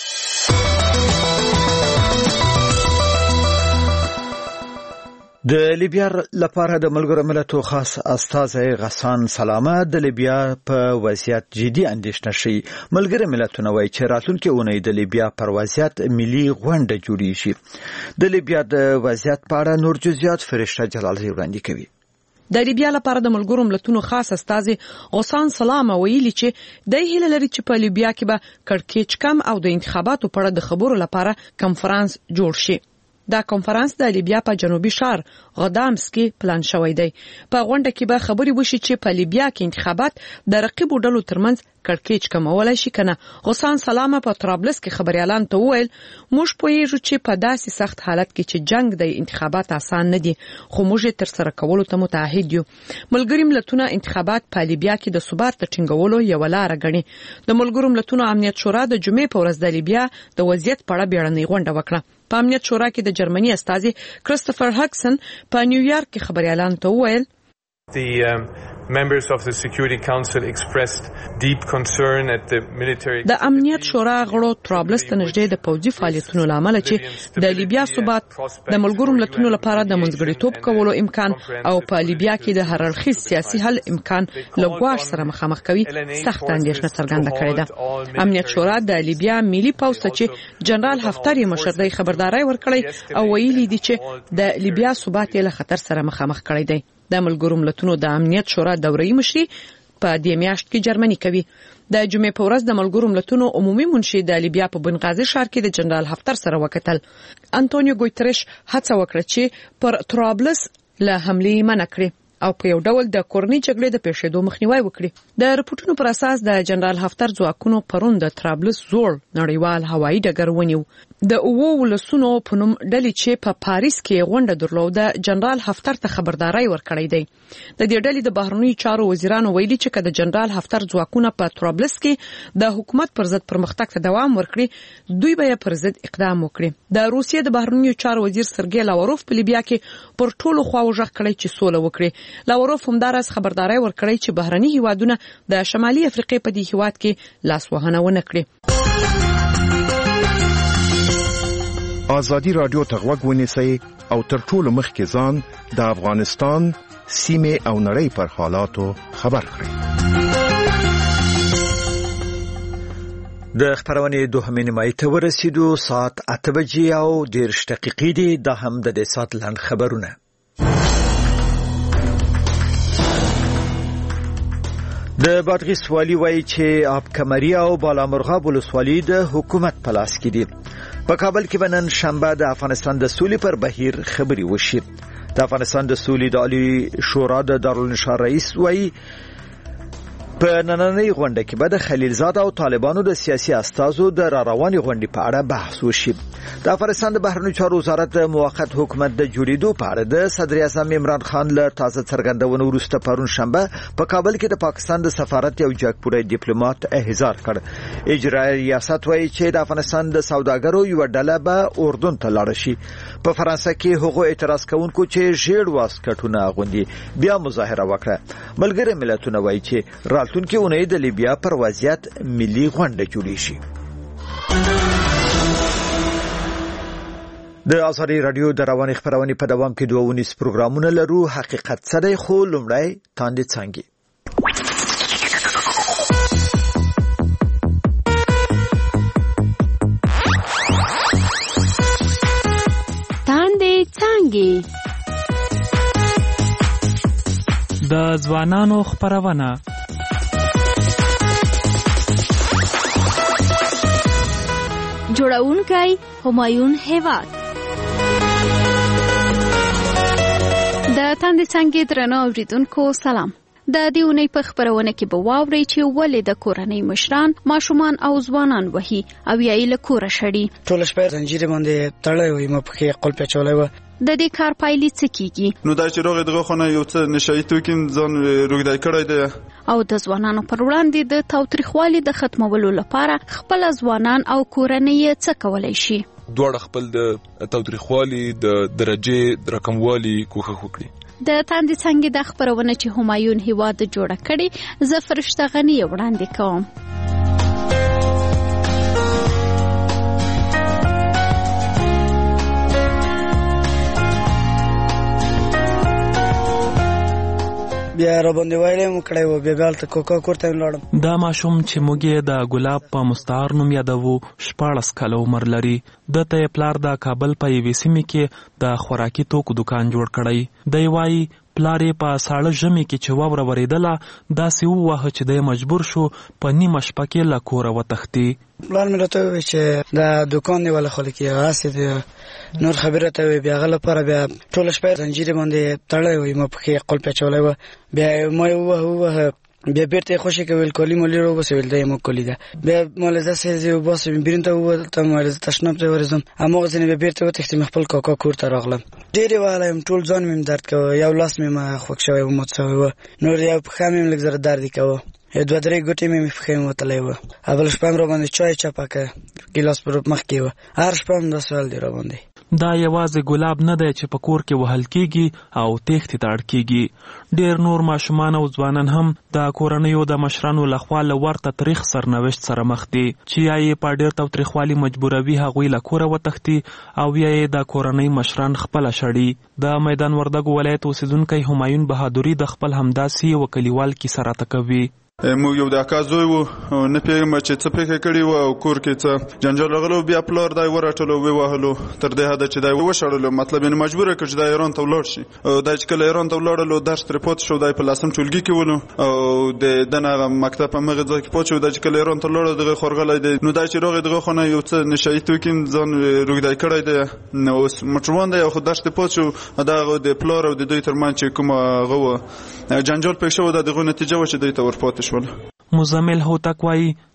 د لیبیا لپاره د ملګرو ملتونو خاص استازی غسان سلامه د لیبیا په وضعیت جدي اندېښنه شي. ملګرو ملتونو وايي چې راتلونکي اونۍ د لیبیا پر وضعیت ملي غونډه جوړیږي. د لیبیا د وضعیت په اړه نور جزئیات فرشته جلالي وړاندې کوي. د لیبیا لپاره د ملګرو ملتونو خاص استازی غسان سلامه ویلي چې د هیله لري چې په لیبیا کې به کړکېچ کم او د انتخاباتو په اړه د خبرو لپاره کنفرانس جوړ شي. دا کنفرانس د لیبیا په جنوبي ښار غدامس کې پلان شوی دی. په غونډه کې به خبري وشي چې په لیبیا کې انتخابات د رقیبو ډلو ترمنځ کړکېچ کمولای شي کنه. غسان سلامه په طرابلس کې خبريالان ته وویل موږ پوهیږو چې په داسې سخت حالت کې چې جنگ د انتخابات آسان نه دي خو موږ تر سره کولو ته متعهد یو. ملګری ملتونه انتخابات په لیبیا کې د ثبات ټینګولو یو لار غني. د ملګرو ملتونو امنیت شورا د جمعې په ورځ د لیبیا د وضعیت په اړه بیړنۍ غونډه وکړه. په امنیت شورا کې د جرمني استازي کریستوفر هکسن په نیویارک کې خبريالان ته وویل The um, members of the Security Council expressed deep concern at the military. د امنیت شورا غړو طرابلس ته نږدې د پوځي فعالیتونو لامل چې د لیبیا ثبات د ملګرو ملتونو لپاره د منځګړیتوب کولو امکان او په لیبیا کې د هر اړخیز سیاسي حل امکان لګواش سره مخامخ کوي سخت اندېښنه څرګنده کړې ده. امنیت شورا د لیبیا ملي پوځ ته چې جنرال حفتر یې مشر دی خبرداري ورکړی او ویلي دي چې د لیبیا ثبات له خطر سره مخامخ کړی دی. د ملګرو ملتونو د امنیت شورا دوري مشري په دې میاشت کې جرمني کوي. د جمعې په ورځ د ملګرو ملتونو عمومي منشي د لیبیا په بنغازي ښار کې د جنرال حفتر سره وکتل. انټونیو ګوتریش هڅه وکړه چې پر طرابلس له حملې منع کړي او په یو ډول د کورنۍ جګړې د پیښېدو مخنیوي وکړي. د رپورټونو پر اساس د جنرال حفتر ځواکونو پرون د طرابلس زوړ نړیوال هوایي ډګر ونیو. د اوو ولسونو په نوم ډلې چې په پاریس کې غونډه درلوده جنرال هفتر ته خبرداري ورکړې ده. د دې ډلې د بهرنیو چارو وزیرانو ویلي چې کله جنرال هفتر ځواکونه په طرابلس کې د حکومت پر ضد پرمختګ ته دوام ورکړي دوی به پر ضد اقدام وکړي. د روسیې د بهرنیو چارو وزیر سرګی لاوروف په لیبیا کې پر ټولو خواو ژغ کړی چې سوله وکړي. لاوروف همدارس خبرداري ورکړی چې بهرني هیوادونه د شمالي افریقا په دې هیواد کې لاس وهنه ونه کړي. آزادی رادیو ته غوږ ونیسئ او تر ټولو مخکې ځان د افغانستان سیمې او نړۍ پر حالاتو خبر کړئ. د خبرونې دوهمې نیمایي ته ورسېدو. ساعت اته بجې او دېرش دقیقې دي. دا هم د دې ساعت لنډ خبرونه. د بادغیس والي وایي چې آب کمري او بالامرغاب ولسوالۍ د حکومت په لاس کې دي. په کابل کې بنن شنبه د افغانستان د سولې پر بهیر خبري وشي. د افغانستان د سولې د عالی شورا د دارالنشار رئیس وایي په نننۍ غونډه کې به د خلیلزاد او طالبانو د سیاسي استازو د رارواني غونډې په اړه بحث وشي. د افغانستان د بهرنیو چارو وزارت د موقت حکومت د جوړېدو په اړه د صدر اعظم عمران خان له تازه څرګندونو وروسته پرون شنبه په کابل کې د پاکستان د سفارت یو جګپوړی ډیپلوماټ احضار کړ. اجرایي ریاست وایي چې د افغانستان د سوداګرو یو ډله به اردن ته لاړ شي. په فرانسه کې هغو اعتراض کوونکو چې ژیړ واسکټونه اغوندي بیا مظاهره وکړه. ملګری ملتونه وایي چې راتلونکي اونۍ د لیبیا پر وضعیت ملي غونډه جوړی شي. د آزادی رادیو د رواني خبرونې په دوام کې دوه ونیس پروګرامونه لرو. حقیقت څه دی خو لومړی تاندې څنګه تاندې څنګه د ځوانانو خبرونه جوړونکی همایون هیواد. د تاندې څنګه درنو اوریدونکو سلام. د دې اونۍ په خبرونه کې به واورئ چې ولې د کورنۍ مشران ماشومان او ځوانان وهي او یې له کوره شړي. ټول شپه زنجیر باندې تړلې وي مې په خپل پچولې و. د دې کار پایلې څه کیږي؟ نو دا چې روغ دغه خونه یو څه نشئی توکین ځان روغدای کړی دی او د ځوانانو پر وړاندې د تاوتریخوالي د ختمولو لپاره خپل ځوانان او کورنۍ څه کولای شي؟ دوړ خپل د تاوتریخوالي د درجه رقموالي کوښښ وکړي. د تاندې څنګه د خبرونه چې همایون هیواد جوړه کړي زه فرشته غنی وړاندې کوم. بیا را باندې وایلې مو کړی و بیا بیا ته کوکا کورته ولاړم. دا ماشوم چې موږ د ګلاب په مستعار نوم یادوو شپاړس کاله عمر لري. د ته پلار د کابل په یوې سیمې کې د خوراکي توکو دکان جوړ کړی. دی وایي پلار یې په ساړه ژمي کې چې واوره ورېدله داسې ووهه چې دی مجبور شو په نیمه شپه کې له کوره وتښتي. پلار مې راته وویل چې دا دوکان دی ولا خلک یې هسې دی نور خبره ته وی بیا هغه لپاره بیا ټوله شپه زنجیر باندې تړلی وي ما پکې قلف اچولی وه. بیا ما یې ووهه ووهه بیا بیرته یې خوشې کوي کالي مالي راوباسي ویل دا یې موږ کالي ده. بیا مالې داسې زه وباسم بیرون ته ووتم ویل زه تشناب ته ورځم هماغسې نه بیا بیرته وتښتېم خپل کاکا کور ته راغلم. ډېرې وهلی یم ټول ځان مې درد کوه یو لاس مې ما خوږ شوی و مات شوی وه نور یو پښه مې لږ زره درد یې کوه یو دوه درې ګوتې مې مې پښې مې وتلی وه. اول شپه هم راباندې چای چپه که ګیلاس پر مخکې وه هر شپه هم دا سوال دی راباندې. دا یوازې ګلاب نه دی چې په کور کې وهل کیږي او تېښتې ته اړ کیږي. ډېر نور ماشومان او ځوانان هم د کورنیو د مشرانو لخوا له ورته تاریخ سرنوشت سره مخ دي چې یا یې په ډېر تاوتریخوالي مجبوروي هغوی له کوره وتښتي او یا یې د کورنۍ مشران خپله شړي. د میدان وردګو ولایت اوسیدونکی همایون بهادري د خپل همداسې یوه کلیوال کیسه راته کوي. موږ یو د اکا زوی و نه پوهېږم چې څه پېښه کړې وه او کور کې څه جنجال راغلی و بیا پلار دی ورټلو ووهلو تر دې حده چې دی وشړلو مطلب یې مجبوره کړ چې دی ایران ته ولاړ شي او دی چې کله ایران ته ولاړلو درس ترې پاتې شو دی په لسم ټولګي کې ولو او د ده نه هغه مکتب همغې ځای کې پاتې شو دی چې کله ایران ته ولاړو دغه خورغلی دی نو دی چې راغی دغه خونه یو څه نشهیي توکي ځان روږدی کړی دی نو اوس موټروان دی او خو درس ترې پاتې شو دغه د پلار او د دوی ترمنځ چې کومه هغه وه جنجال پېښ شوی د دغه نتیجه وه چې دوی ته ورپاتې شول. مزمل هوتک وایي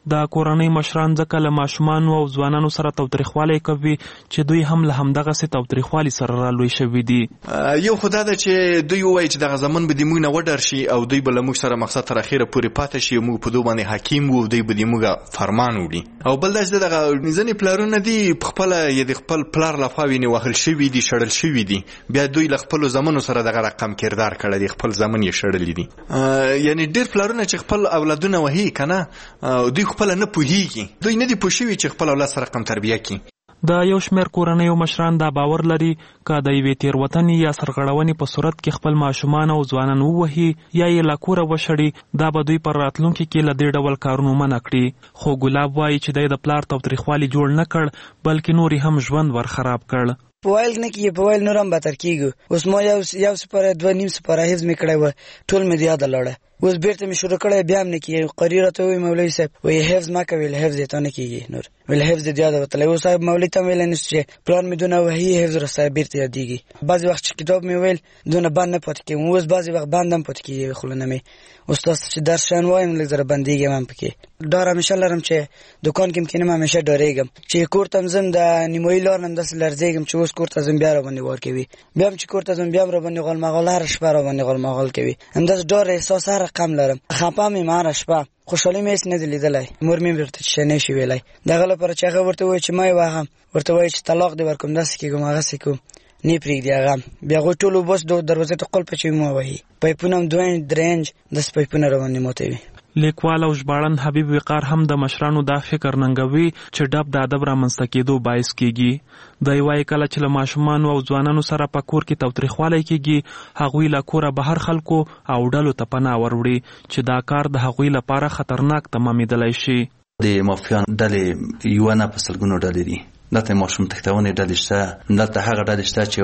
د کورنۍ مشران ځکه له ماشومان او ځوانانو سره تاوتریخوالی کوي چې دوی هم له همدغه سي تاوتریخوالي سره رالوي شوي دي. یو خدای دا چې دوی وایي چې دغه زمون به د موږ نه وډر شي او دوی به له موږ سره مقصد تر اخره پورې پاتې شي، موږ په دوی باندې حکیم وو، دوی به د موږ فرمان وړي. او بل دا چې دغه ځینې پلارونه دي په خپل یې د خپل پلار لخوا ویني وهل شوي دي، شړل شوي دي، بیا دوی له خپل زمونو سره دغه رقم کردار کړی دی، خپل زمون یې شړلی دي. یعنی ډېر پلارونه چې خپل اولادونه وهي کنه دوی خپل نه پوهیږي، دوی نه دي پوه شوي چې خپل اولاد سره رقم تربیه کړي. د یو شمېر کورنیو مشران دا باور لري که د یوې تېروتنې یا سرغړونې په صورت کې خپل ماشومان او ځوانان ووهي یا یې له کوره وشړي، دا به دوی پر راتلونکي کې له دې ډول کارونو منع کړي. خو ګلاب وایي چې دی د پلار تاوتریخوالي جوړ نه کړ بلکې نور هم ژوند ور خراب کړ. په وایل نه کې په وایل نور هم بدتر کېږو. اوس ما یو یو سپاره دوه نیم سپاره حفظ مې کړی و، ټول مې د یاده لاړه. اوس بیرته مې شروع کړی، بیا هم نه کېږي. قري راته وایي مولوي صاحب وایي حفظ مه کوې، حفظ یې تا نه کېږي نور، ویل حفظ دې د یاده وتلی. اوس صاحب مولوي ته ویلی نه چې پلار مې دونه وهي حفظ راسره بیرته یادېږي. بعضې وخت چې کتاب مې ویل دونه بند نه پاتې کېږم، اوس بعضې وخت بند هم پاتې کېږي خوله نه مې. اوس تاسو چې درس شیان وایم لږ زره بندېږم هم پکې. ډار همیشه لرم چې دوکان کې م کښېنم همیشه ډارېږم چې کور ته م ځم د نیمایي لار نه م داسې لړزېږم چې اوس کور ته ځم بیا راباندې وار کوي، بیا هم چې کور ته ځم بیا هم راباندې غالمغال، هره شپه راباندې غالمغال کوي. همداسې ډار احساس هر رقم لرم، خفه مې یم هره شپه، خوشحالي مې هېڅ نه دی لیدلی. مور مې ورته چې نه شي ویلی دغه لپاره چې هغه ورته وایي چې ما یې وهم، ورته وایي چې طلاق دې ورکوم، داسې کېږم هغسې کوم، نه پرېږدي هغه. بیا هغوی ټول اوبه د دروازې ته قلف اچوي، ما وهي پایپونه هم دوه انچ درې انچ داسې پایپونه راباندې ماتوي. لیکوال او ژباړن حبیب وقار هم د مشرانو دا فکر ننګوي چې ډب د ادب رامنځته کېدو باعث کېږي. دی وایي کله چې له ماشومانو او ځوانانو سره په کور کې تاوتریخوالی کېږي هغوی له کوره بهر خلکو او ډلو ته پناه وروړي چې دا کار د هغوی لپاره خطرناک تمامېدلی شي. د مافیان ډلې یوه نه په سلګونو ډلې دي، دلته ماشوم تښتونې ډلې شته، دلته هغه ډلې شته چې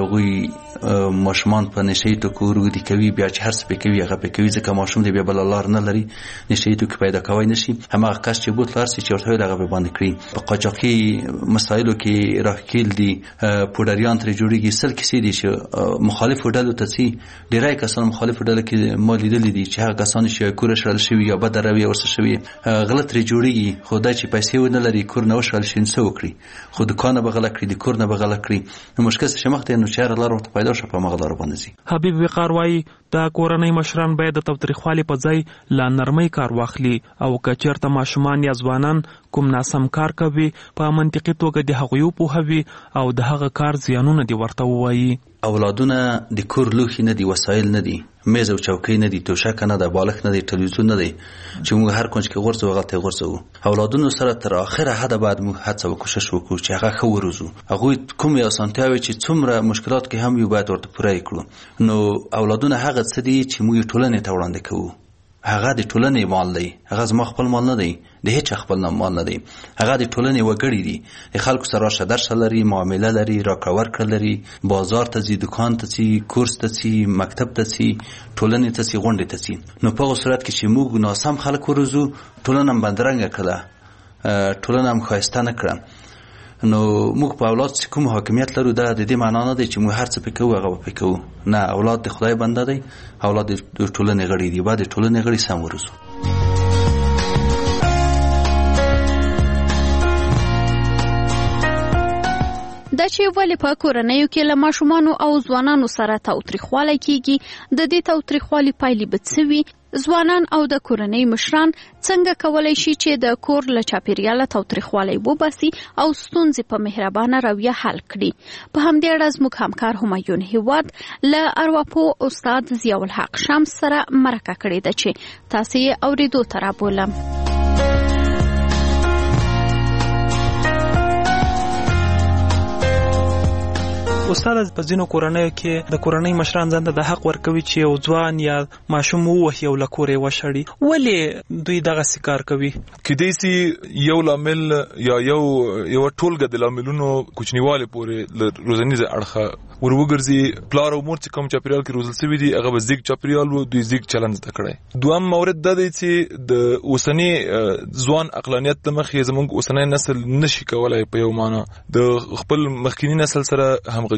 هغوی ماشومان په نشه یي توکو روږدي کوي، بیا چې هر څه پرې کوي هغه پرې کوي، ځکه ماشوم دی بیا بله لار نه لري، نشه یي توکي پیدا کوی نه شي. هماغه کس چې بوت لار سي چې ورته ویل هغه پرې باندې کړي. په قاچاقي مسایلو کې راښکیل دي، پوډریان ترې جوړېږي، سل کیسې دي چې مخالفو ډلو ته ځي. ډېری کسان مخالفو ډلو کې ما لیدلي دي چې هغه کسان چې یا کوره شړل شوي یا بده رویه ورسره شوې غله ترې جوړېږي، خو دا چې پیسې ونه لري کور نه وشړل شي نو څه وکړي، خو دکان به غلا کړي، د کور نه به غلا کړي، نو مشکل څه مخ ته نو چې هره لار ورته پیدا شي په هماغه لار باندې ځي. حبیب وقار وایي د کورنۍ مشران باید د تاوتریخوالي په ځای له نرمۍ کار واخلي او که چېرته ماشومان یا ځوانان کوم ناسم کار کوي په منطقي توګه د هغوی وپوهوي او د هغه کار زیانونه دې ورته ووایي. اولادونه د کور لوښي نه دي، وسایل نه دي، میز او چوکۍ نه دي، توشکه نه ده، بالښت نه دی، تلویزیون نه دی چې موږ هر کونج کې غورځو هغلته یې غورځوو. اولادونو سره تر آخره حده باید موږ هڅه و کوشش وکړو چې هغه ښه وروزو، هغوی کومې اسانتیاوې چې څومره مشکلات کې هم یو باید ورته پوره یې کړو. نو اولادونه هغه څه دي چې موږ ټولنې ته وړاندې کوو، هغه د ټولنې مال دی، هغه زما خپل مال نه دی، د هیڅ خپل مال نه دی، هغه د ټولنې وګړي دي، د خلکو سره راشه درشه لري، معامله لري، راکړه ورکړه لري، بازار ته ځي، دکان ته ځي، کورس ته ځي، مکتب ته ځي، ټولنې ته ځي، غونډې ته ځي. نو په هغه صورت کې چې موږ ناسم خلک وروزو، ټولنه هم بدرنګه کړه، ټولنه هم ښایسته نه کړه، نو موږ په اولاد چې کوم حاکمیت لرو دا د دې معنا نه دی چې موږ هر څه پې کوو هغه به پې کوو. نه، اولاد د خدای بنده دی، اولاد د ټولنې غړي دي، باید د ټولنې غړي سم وروزو. دا چې ولې په کورنیو کې له ماشومانو او ځوانانو سره تاوتریخوالی کېږي، د دې تاوتریخوالي پایلې به څه وي؟ ځوانان او د کورنۍ مشران څنګه کولی شي چې د کور له چاپیریاله تاوتریخوالی وباسي او ستونزې په مهربانه رویه حل کړي؟ په همدې اړه زموږ همکار همایون هیواد له ارواپوه استاد ضیاءالحق شمس سره مرکه کړې ده چې تاسې یې اورېدو ته رابولم. استاد، په ځینو کورنیو کې د کورنۍ مشران ځان ته د حق ورکوي چې یو ځوان یا ماشوم ووهي او له کوره یې وشړي، ولې دوی دغسې کار کوي؟ کیدای سي یو لامل یا یو یو ټولګه د لاملونو کوچنیواله پورې روزنیزه اړخه ور وګرځي. پلار او مور چې کوم چاپیریال کې روزل شوي دي هغه به زیږ چاپیریال وو، دوی زیږ چلند زده کړی. دویم مورد دا دی چې د اوسني ځوان عقلانیت له مخې زموږ اوسنی نسل نشي کولی په یو معنا د خپل مخکینی نسل سره همغږي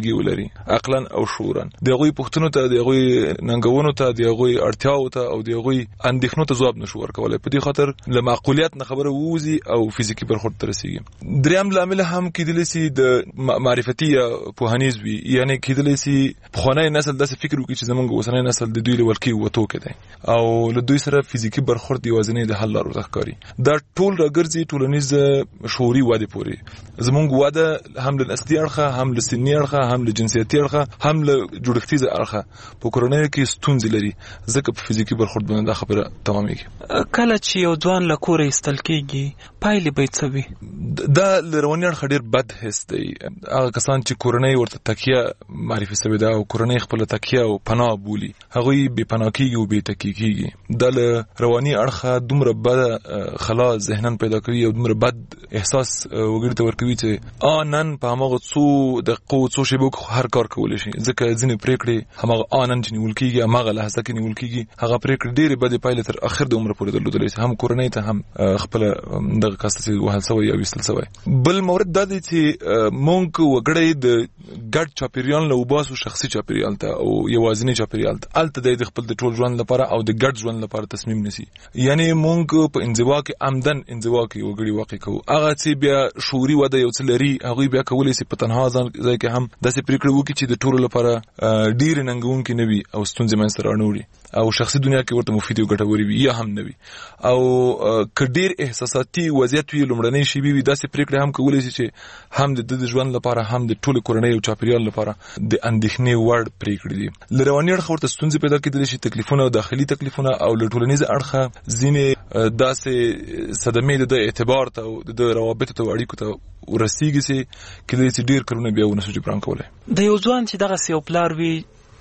خپلواکي ولري عقلا او شعورا د هغوی پوښتنو ته د هغوی ننګونو ته د هغوی اړتیاو ته او د هغوی اندېښنو ته ځواب نشو ورکولی. په دې خاطر له معقولیت نه خبره ووځي او فزیکي برخورد ته رسېږي. درېیم لامل هم کېدلی سي د معرفتي یا پوهنیز وي، یعنې کېدلی سي پخوانی نسل داسې فکر وکړي چې زموږ اوسنی نسل د دوی له ولکې وتوکی دی او له دوی سره فزیکي برخورد یوازینی د حل لار ورته ښکاري. دا ټول راګرځي ټولنیز شعوري ودې پورې. زموږ وده هم له نسلي اړخه، هم له سني اړخه، هم له جنسیتي اړخه، هم له جوړښتیز اړخه په کورنیو کې ستونزې لري، ځکه په فزیکي برخورد باندې دا خبره تمامېږي. کله چې یو ځوان له کوره ایستل کېږي پایلې به یې څه وي؟ دا له رواني اړخه ډېر بد حس دی. هغه کسان چې کورنۍ ورته تکیه معرفي سوې ده او کورنۍ خپله تکیه او پناه بولي، هغوی بې پناه کېږي او بې تکیې کېږي. دا له رواني اړخه دومره بده خلا ذهنن پیدا کوي او دومره بد احساس وګړي ته ورکوي چې آ نن په هماغه څو دقیقو څو شېبو کې هر کار کولی شي، ځکه ځینې پرېکړې هماغه آ نن چې نیول کېږي هماغه لحظه کې نیول کېږي، هغه پرېکړې ډېرې بدې پایلې تر اخر د عمره پورې درلودلی شي، هم کورنۍ ته هم خپله دغه کس ته چې وهل سوی یا ویستل سوی. بل مورد دا دی چې مونږ وګړی د ګډ چاپېریال نه وباسو شخصي چاپېریال ته او یوازینی چاپېریال ته، هلته دی د خپل د ټول ژوند لپاره او د ګډ ژوند لپاره تصمیم نیسي. یعنې مونږ په انزوا کې عمدن انزوا کې وګړي واقع کوو. هغه چې بیا شعوري وده یو څه لري هغوی بیا کولی شي په تنها ځای کې هم داسې پرېکړې وکړي چې د ټولو لپاره ډېرې ننګونکې نه وي او ستونزې منځته رانه او شخصي دنیا کې ورته مفید او ګټورې وي یا هم نه وي. او که ډېر احساساتي وضعیت وي لومړنۍ شېبې وي، داسې پرېکړې هم کولی شي چې هم د ده د ژوند لپاره هم د ټولې کورنۍ او چاپېریال لپاره د اندېښنې وړ پرېکړې دي. له رواني اړخه ورته ستونزې پیدا کېدلی شي، تکلیفونه او داخلي تکلیفونه، او له ټولنیز اړخه ځینې داسې صدمې د ده اعتبار ته او د ده روابطو ته او اړیکو ته ورسېږي چې کېدای شي ډېر کلونه بیا ونشو جبران کولی. د یو ځوان چې دغسې یو پلار وي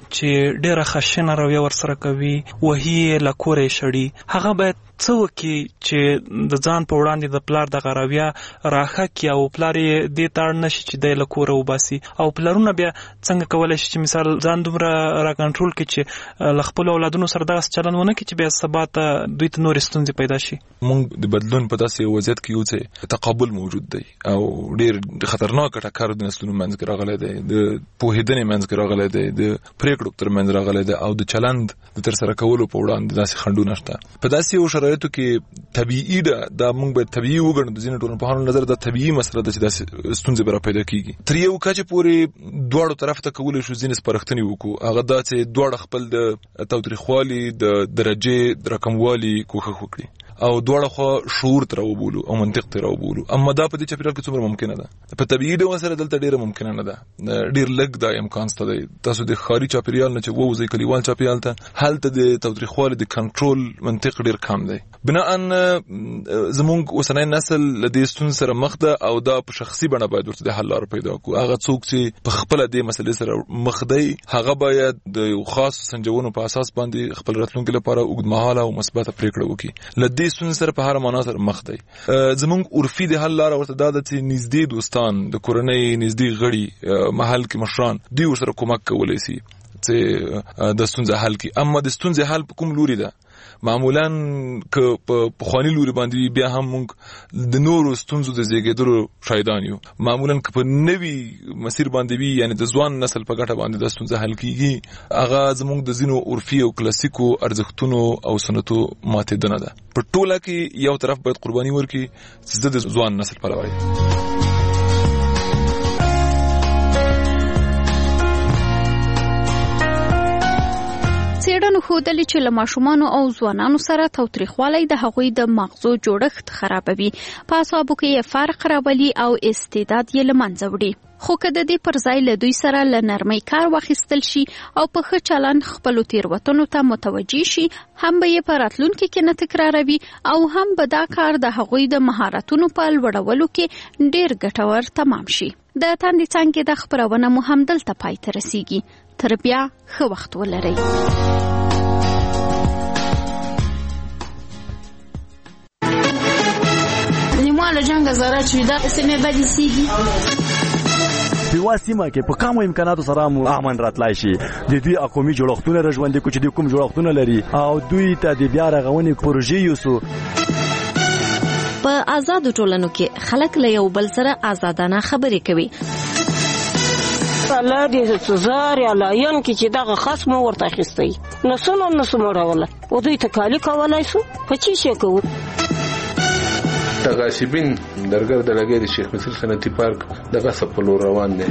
چې ډېره خشنه رویه ورسره کوي، وهي یې له کوره یې شړي، هغه باید څه وکړي چې د ځان په وړاندې د پلار دغه رویه راښه کړي او پلار یې دې ته اړ نه شي چې دی له کوره وباسي؟ او پلرونه بیا څنګه کولی شي چې مثال ځان دومره راکنټرول کړي چې له خپلو اولادونو سره دغسې چلند ونه کړي چې بیا سبا ته دوی ته نورې ستونزې پیدا شي؟ موږ د بدلون په داسې وضعیت کې یو چې تقابل موجود دی او ډېر خطرناک ټکر د نسلونو منځ کې راغلی دی، د پوهېدنې منځ کې راغلی دی، د پرېکړو تر منځ راغلی دی او د چلند د ترسره کولو په وړاندې داسې خنډونه شته. په داسې یو شرایطو کې طبیعي ده، دا موږ باید طبیعي وګڼو. د ځینو ټولنپوهانو نظر دا طبیعي مسله ده چې داسې ستونزې به را پیدا کېږي. تر یو کچې پورې دواړو طرف ته کولی شو ځینې سپارښتنې وکړو، هغه دا چې دواړه خپل د تاوتریخوالي د درجې د رقموالي کوښښ وکړي او دواړه خوا شعور ته راوبولو او منطق ته راوبولو. اما دا په دې چاپېریال کې څومره ممکنه ده؟ په طبیعي ډول سره دلته ډېره ممکنه نه ده، ډېر لږ دا امکان شته دی. تاسو د ښاري چاپېریال نه چې ووځئ کلیوال چاپېریال ته، هلته د تاوتریخوالي د کنټرول منطق ډېر کم دی. بناً زموږ اوسنی نسل له دې ستونزې سره مخ ده او دا په شخصي بڼه باید ورته د حل لاره پیدا کړو. هغه څوک چې په خپله دې مسلې سره مخ دی هغه باید د یو خاص سنجونو په اساس باندې خپل راتلونکي لپاره اوږدمهاله او مثبته پرېکړه وکړي. له دې ستونزې سره په هر معنا سره مخ دی. زموږ عرفي د حل لاره ورته دا ده چې نږدې دوستان، د کورنۍ نږدې غړي، محل کې مشران، دوی ورسره کومک کولی شي چې د ستونزې حل کړي. اما د ستونزې حل په کوم لوري ده؟ معمولا که په پخواني لوري باندې بیا هم موږ د نورو ستونزو د زیږېدلو شاهدان یو. معمولا که په نوي مسیر باندې وي، یعنی د ځوان نسل په ګټه باندې د ستونزه حل کیږي، هغه زموږ د ځینو عرفي او کلاسیکو ارزښتونو او سنتو ماتېدنه ده. په ټوله کې یو طرف باید قرباني ورکړي چې زه د ځوان نسل پلوی یم. څېړنو ښودلې چې له ماشومانو او ځوانانو سره تاوتریخوالی د هغوی د مغزو جوړښت خرابوي، په اعصابو کې یې فرق راولي او استعداد یې له منځه وړي. خو که د دې پر ځای له دوی سره له نرمۍ کار واخیستل شي او په ښه چلند خپلو تېروتنو ته متوجه شي، هم به یې په راتلونکي کې نه تکراروي او هم به دا کار د هغوی د مهارتونو په لوړولو کې ډېر ګټور تمام شي. د تاندې څانګې د خپرونه مو همدلته پای ته رسیږي. تر بیا ښه وخت ولرئ. نیمواله جنګ زاره چې دا سیمې بدې سیږي په یوه سیمه کې په کمو امکاناتو سره مو امن راتلای شي. د دوی قومي جوړښتونه را ژوندي کړو چې دوی کوم جوړښتونه لري او دوی ته د بیا رغونې پروژې یوسو. په آزادو ټولنو کې خلک له یو بل سره آزادانه خبرې کوي. کله د سزار یا لاین کې چې دغه خصم ورته اخیستی نو څنګه نو سموروله او دوی ته کالی کولای شو په چی شي کوو تغاسبین درګر د لګي د شیخ مصر صنعتي پارک دغه سپلو روان دي.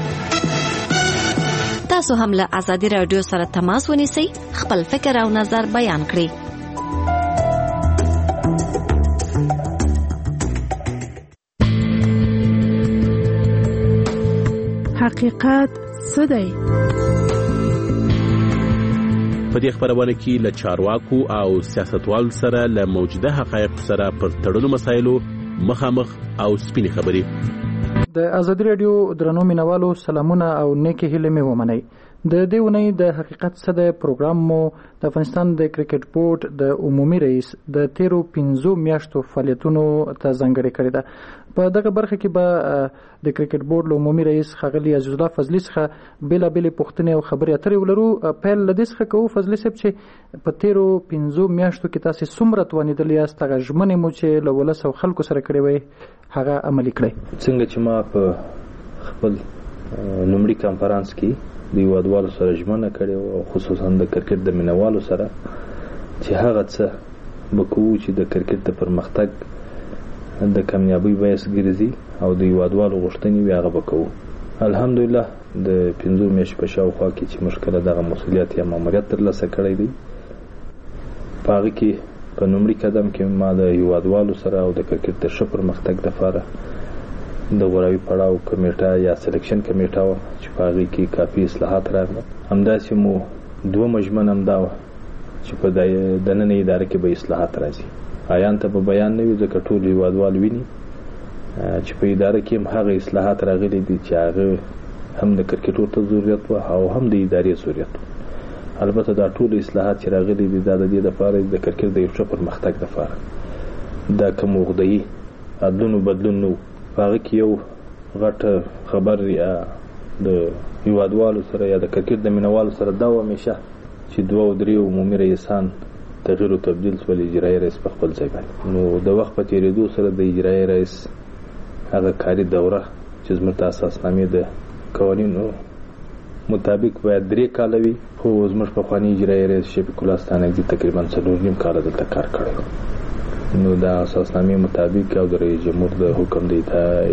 تاسو هم له ازادي رادیو سره تماس ونیسئ، خپل فکر او نظر بیان کړئ. حقیقت څه دی؟ په دې خبرونه کې له چارواکو او سیاستوالو سره له موجوده حقایق سره پر تړلو مسایلو مخامخ او سپینې خبرې. د ازادي رادیو درنو مینوالو سلامونه او نیکی هیله مې ومنئ. د دې ونې د حقیقت څه دی پروګرام مو د افغانستان د کرکټ بورډ د عمومي رئیس د تیرو پنځو میاشتو فعالیتونو ته ځانګړې کړې ده. په دغه برخه کې به د کرکټ بورډ له عمومي رئیس ښاغلي عزیز الله فضلي څخه بېلابېلې پوښتنې او خبرې اترې ولرو. پیل له دې څخه کوو فضلي صاحب چې په تیرو پنځو میاشتو کې تاسې څومره توانېدلي یاست هغه ژمنې مو چې له ولس او خلکو سره کړې وئ هغه عملي کړئ؟ څنګه چې ما په خپل لومړي کنفرانس کې د هیوادوالو سره ژمنه کړې او خصوصا د کرکټ د مینوالو سره چې هغه څه به کوو چې د کرکټ د پرمختګ د کامیابی باعث ګرځي او د هیوادوالو غوښتنې وي هغه به کوو. الحمدلله د پنځو میاشتو په شاوخوا کې چې موږ کله دغه مسؤلیت یا ماموریت ترلاسه کړی دی په هغه کې په لومړي قدم کې ما د هیوادوالو سره او د کرکټ د ښه پرمختګ لپاره د غوراوي پړاو کمیټه یا سلیکشن کمیټه وه چې په هغې کې کافي اصلاحات راغله. همداسې مو دومه ژمنه همدا وه چې په دننه اداره کې به اصلاحات راځي. عیان ته به بیان نه وي ځکه ټول هیوادوال ویني چې په اداره کې هم هغه اصلاحات راغلي دي چې هغه هم د کرکټ ورته ضرورت وه او هم د ادارې ضرورت وه. البته دا ټول اصلاحات چې راغلي دي دا د دې لپاره د کرکټ د یو ښه پرمختګ لپاره دا کوم عقده‌يي عدلون و بدلون نه په هغه کې یو غټ خبر یا د هیوادوالو سره یا د کرکټ د مینوالو سره دا و همیشه چې دوه او درې عمومي رئیسان تغییر او تبدیل شول. اجرایي رئیس په خپل ځای باندې نو د وخت په تېرېدو سره د اجرایي رئیس هغه کاري دوره چې زموږ د اساسنامې د قوانینو مطابق باید درې کاله وي خو زموږ پخواني اجرایي رئیس شفیق الله ستانکزي تقریبا څلور نیم کاله دلته کار کړی. نو د اساسنامې مطابق او د رئیس جمهور د حکم د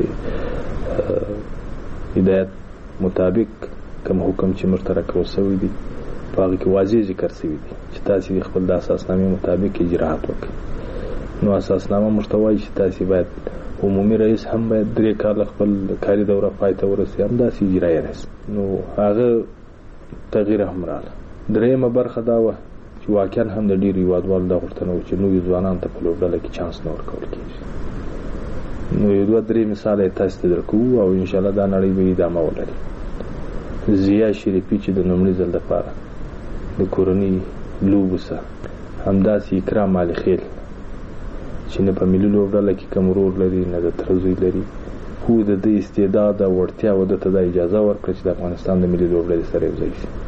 هدایت مطابق کوم حکم چې موږ ته راکړل شوی دی په هغه کې واضح ذکر شوی دی چې تاسې خپل د اساسنامې مطابق اجراات وکړئ. نو اساسنامه موږ ته وایي چې تاسې باید عمومي رئیس هم باید درې کاله خپل کاري دوره پای ته ورسوي، همداسې اجرایي رئیس. نو هغه تغییر هم راغله. درېیمه برخه دا وه چې واقعا هم د ډېرو هیوادوالو دا غوښتنه وه چې نویو ځوانانو ته په لوبډله کې چانس نه ورکول کېږي. نو یو دوه درې مثاله یې تاسو ته درکوو او انشاءالله دا نړۍ به ادامه ولري. ضیا شریفي چې د لومړي ځل دپاره د کورنۍ لوبو سره، همداسې اکرام علي خیل چې نه په ملي لوبډله کې کوم رول لري نه د تره زوی لري، خو د ده استعداد او وړتیا و ده ته دا اجازه ورکړه چې د افغانستان د ملي لوبډلې سره یو ځای شي.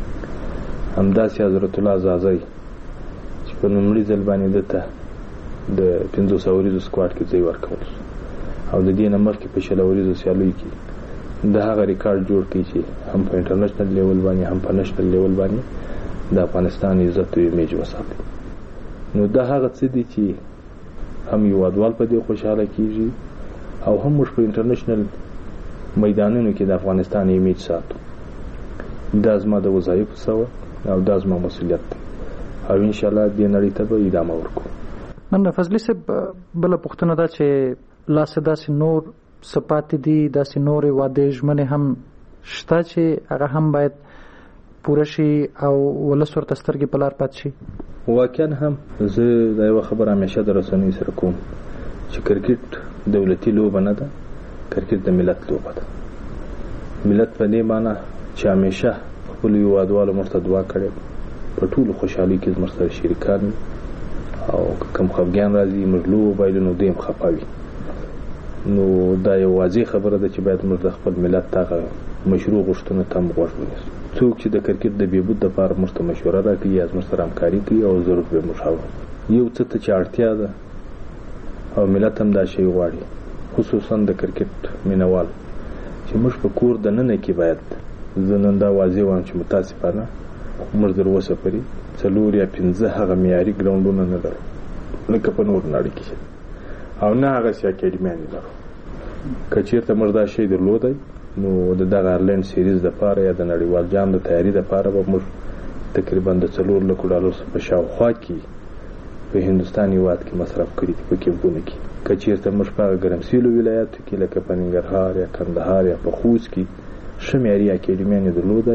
همداسې حضرت الله زازی چې په لومړي ځل باندې ده ته د پنځوس اوریزو سکواډ کې ځای ورکول شو او د دې نه مخکې په شل اوریزو سیالیو کې د هغه ریکارډ جوړ کړي چې هم په انټرنیشنل لیول باندې هم په نشنل لیول باندې د افغانستان عزت او ایمیج وساتي. نو دا هغه څه دي چې هم هیوادوال په دې خوشحاله کیږي او هم موږ په انټرنیشنل میدانونو کې د افغانستان ایمیج ساتو. دا زما د وظایفو سوه او دا زما مسؤلیت دی او انشاءالله دې نړۍ ته به ادامه ورکړو. مننه فضلي صاحب. بله پوښتنه ده چې لاسه داسې نور څه پاتې دي، داسې نورې وعدې ژمنې هم شته چې هغه هم باید پوره شي او ولس ورته سترګې په لار پاتې شي؟ واقعا هم زه دا یوه خبره همیشه د رسنیو سره کوم چې کرکټ دولتي لوبه نه ده، کرکټ د ملت لوبه ده. ملت په دې معنی چې همیشه خپلو هیوادوالو موږ ته دعا کړې په ټولو خوشحالۍ کې زموږ سره شریکان او کوم خفګان راځي موږ لوبه بایلو نو دوی هم خفه وي. نو دا یو واضح خبره ده چې باید موږ د خپل ملت هغه مشروع غوښتنو ته هم غوږ ونیسو. څوک چې د کرکټ د بهبود دپاره موږ ته مشوره راکوي یا زموږ سره همکاري کوي او ضرور به موږ اورو. یو څه ته چې اړتیا ده او ملت هم دا شی غواړي، خصوصا د کرکټ مینوال، چې موږ په کور دننه کې باید زه نن دا واضح وایم چې متاسفانه موږ تر اوسه پورې څلور یا پنځه هغه معیاري ګراونډونه نه لرو لکه په نور نړۍ کې او نه هغسې اکیډمیانې لرو. که چېرته موږ دا شی درلودی نو د دغه آرلینډ سیریز دپاره یا د نړیوال جام د تیاري دپاره به موږ تقریبا د څلور لکو ډالرو په شاوخوا کې په هندوستان هېواد کې مصرف کړي دي په کیمپونو کې. که چېرته موږ په هغه ګرمسیلو ولایاتو کې لکه په ننګرهار یا کندهار یا په خوست کې ښه معیاري اکیډمیانې درلودی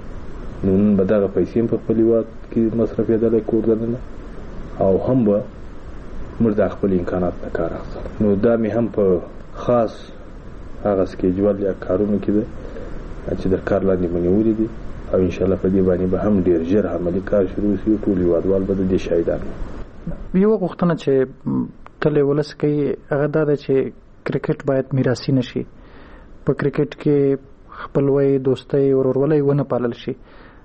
نو نن به دغه پیسې هم په خپل هېواد کې مصرفېدلی کور دننه او هم به موږ د خپل امکانات نه کار اخیستل. نو دا مې هم په خاص هغه سکیجول یا کارونو کې ده چې در کار لاندې مې نیولي دي او انشاءالله په دې باندې به هم ډېر ژر عملي کار شروع شي. ټول هېوادوال به د دې شاهدان وي. یوه غوښتنه چې تل یې ولس کوي هغه دا ده چې کرکټ باید میراثي نه شي. په کرکټ کې خپلوۍ دوستۍ ورورولۍ ونه پالل شي.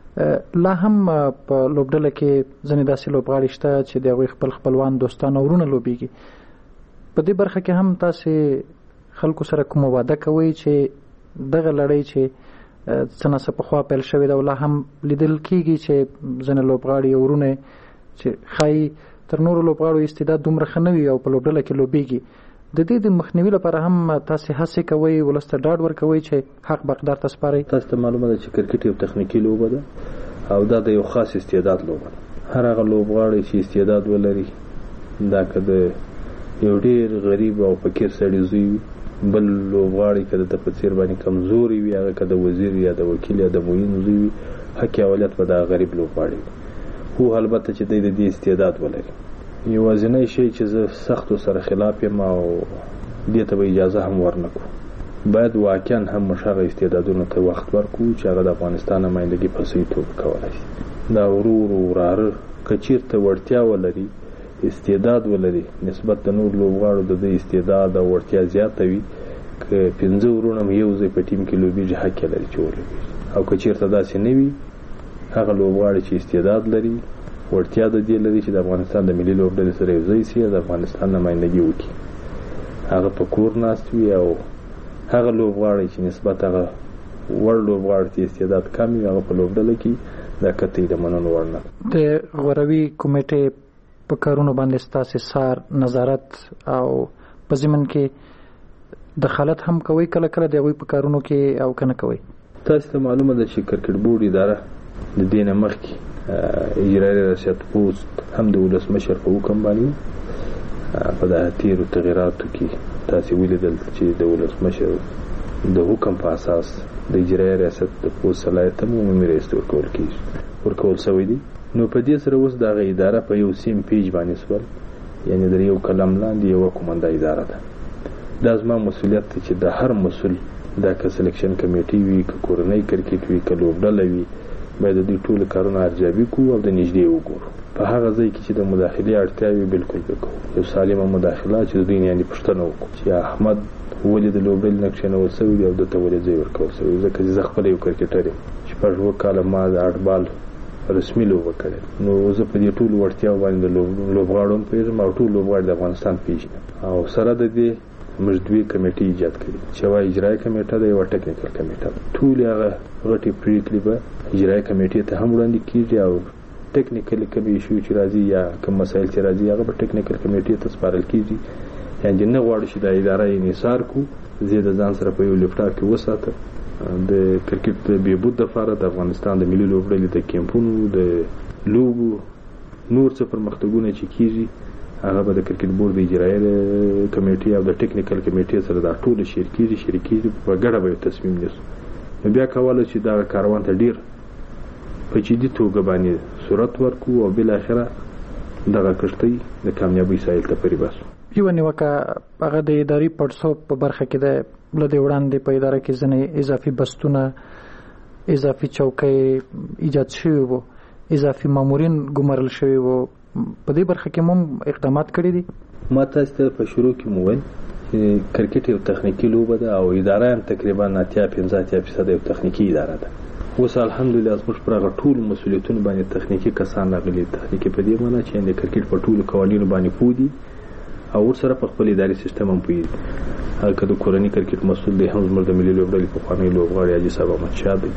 لا هم په لوبډله کې ځینې داسې لوبغاړي شته چې د هغوی خپل خپلوان دوستان او ورونه لوبیږي. په دې برخه کې هم تاسې خلکو سره کوم واده کوئ چې دغه لړۍ چې څه ناڅه پخوا پیل شوې ده او لا هم لیدل کېږي چې ځینې لوبغاړي او ورونه چې ښایي تر نورو لوبغاړو استعداد دومره ښه نه وي او په لوبډله کې لوبیږي، د دې د مخنیوي لپاره هم تاسې هڅې کوئ، ولس ته ډاډ ورکوئ چې حق به اقدار ته سپارئ؟ تاسو ته معلومه ده چې کرکټ یو تخنیکي لوبه ده او دا د یو خاص استعداد لوبه ده. هر هغه لوبغاړی چې استعداد ولري، دا که د یو ډېر غریب او فقیر سړي زوی وي، بل لوبغاړی که د په څېر باندې کمزوري وي، هغه که د وزیر یا د وکیل یا د معین زوی وي، حق اولت به دغه غریب لوبغاړی وي. خو البته چې دی د دې استعداد ولري. یوازینی شی چې زه سختو سره خلاف یم او دې ته به اجازه هم ورنکړو، باید واقعا هم موږ هغه استعدادونو ته وخت ورکړو چې هغه د افغانستان نمایندګي په صحیح توګه کولی شي. دا ورور وراره که چېرته وړتیا ولري، استعداد ولري، نسبت د نور لوبغاړو د دې استعداد او وړتیا زیاته وي، که پنځه ورونه هم یو ځای په ټیم کې لوبېږي، حق یې لري چې ولوبېږي. او که چېرته داسې نه وي، هغه لوبغاړي چې استعداد لري، وړتیا د دې لري چې د افغانستان د ملي لوبډلې سره یو ځای شي، د افغانستان نمایندګي وکړي، هغه په کور ناست وي. او هغه لوبغاړی چې نسبت هغه وړ لوبغاړي ته استعداد کم وي، هغه په لوبډله کې دا قطعي د منلو وړ نه. د غوروي کمیټې په کارونو باندې ستاسې سار، نظارت او په ضمن کې دخالت هم کوئ کله کله د هغوی په کارونو کې او که نه کوئ؟ تاسو ته معلومه ده چې کرکټ بورډ اداره د دې نه مخکې اجرایي ریاست پوسټ هم د ولسمشر په حکم باندې په دغه تېرو تغیراتو کې تاسې ولیدل چې د ولسمشر د حکم په اساس د اجرایي ریاست د پوسټ صلاحیت هم عمومي رئیس ته ورکول کېږي ورکول شوی دی. نو په دې سره اوس دغه اداره په یو سیم پیج باندې سول، یعنې د یو قلم لاندې یوه کومنده اداره ده. دا زما مسؤلیت دی چې د هر مسؤل، دا که سلیکشن کمیټي وي، که کورنۍ کرکټ وي، که لوبډله وي، باید د دوی ټول کارونه ارزیابي کوو او د نږدې وګورو. په هغه ځای کې چې د مداخلې اړتیا وي بالکل وکړو، یو سالمه مداخله چې د دوی یعنې پوښتنه وکړو چې احمد ولې د لوبډلې نه کښېنول شوی دی او ده ته ولې ځای ورکول شوی. ځکه چې زه خپله یو کرکټر یم، شپږ اووه کاله ما د هډبال رسمي لوبه کړې، نو زه په دې ټولو وړتیاو باندې د لوبغاړو هم پوهېږم او ټول لوبغاړي د افغانستان پېژنم. او سره د دې موږ دوې کمیټې ایجاد کړي چې یوه اجرایي کمیټه ده، یوه ټکنیکل کمیټه ده. ټولې هغه غټې پرېکړې به اجرایي کمیټې ته هم وړاندې کېږي او ټکنیکل کوم ایشو چې راځي یا کوم مسایل چې راځي هغه به ټکنیکل کمیټې ته سپارل کېږي. یعنې نه غواړو چې دا اداره یې انحصار کړو، زه د ځان سره په یو لیپټاپ کې وساته. د کرکټ د بهبود دپاره د افغانستان د ملي لوبډلې د کیمپونو د لوبو نور څه پرمختګونه چې کېږي، هغه به د کرکټ بورډ د اجرایي کمیټې او د ټکنیکل کمیټې سره دا ټول شریک کېږي شریک کېږي په ګډه به یو تصمیم نیسو. نو بیا کولی چې دغه کاروان ته ډېر په جدي توګه باندې صورت ورکړو او بالاخره دغه کښتۍ د کامیابۍ ساحل ته پرې باسو. یوه نیوکه هغه د اداري پړسوب په برخه کې ده. له دې وړاندې په اداره کې ځینې اضافي بستونه، اضافي چوکۍ ایجاد شوي وو، اضافي مامورین ګمارل شوي وو. په دې برخه کې هم اقدامات کړي دي؟ ما تاسو ته په شروع کې مو ویل چې کرکټ یو تخنیکي لوبه ده او اداره هم تقریبا اتیا پنځه اتیا فیصده یو تخنیکي اداره ده. اوس الحمدلله زموږ پر هغه ټول مسؤلیتونو باندې تخنیکي کسان راغلي. تخنیکي په دې معنی چې د کرکټ په ټولو قوانینو باندې پوه دي او ورسره په خپل اداري سیستم هم پوي هغه د کورنۍ کرکټ مسؤل دی هم زموږ د ملي لوبډلې په خوانی لوبغاړي حاجي صاحب احمد شاه دی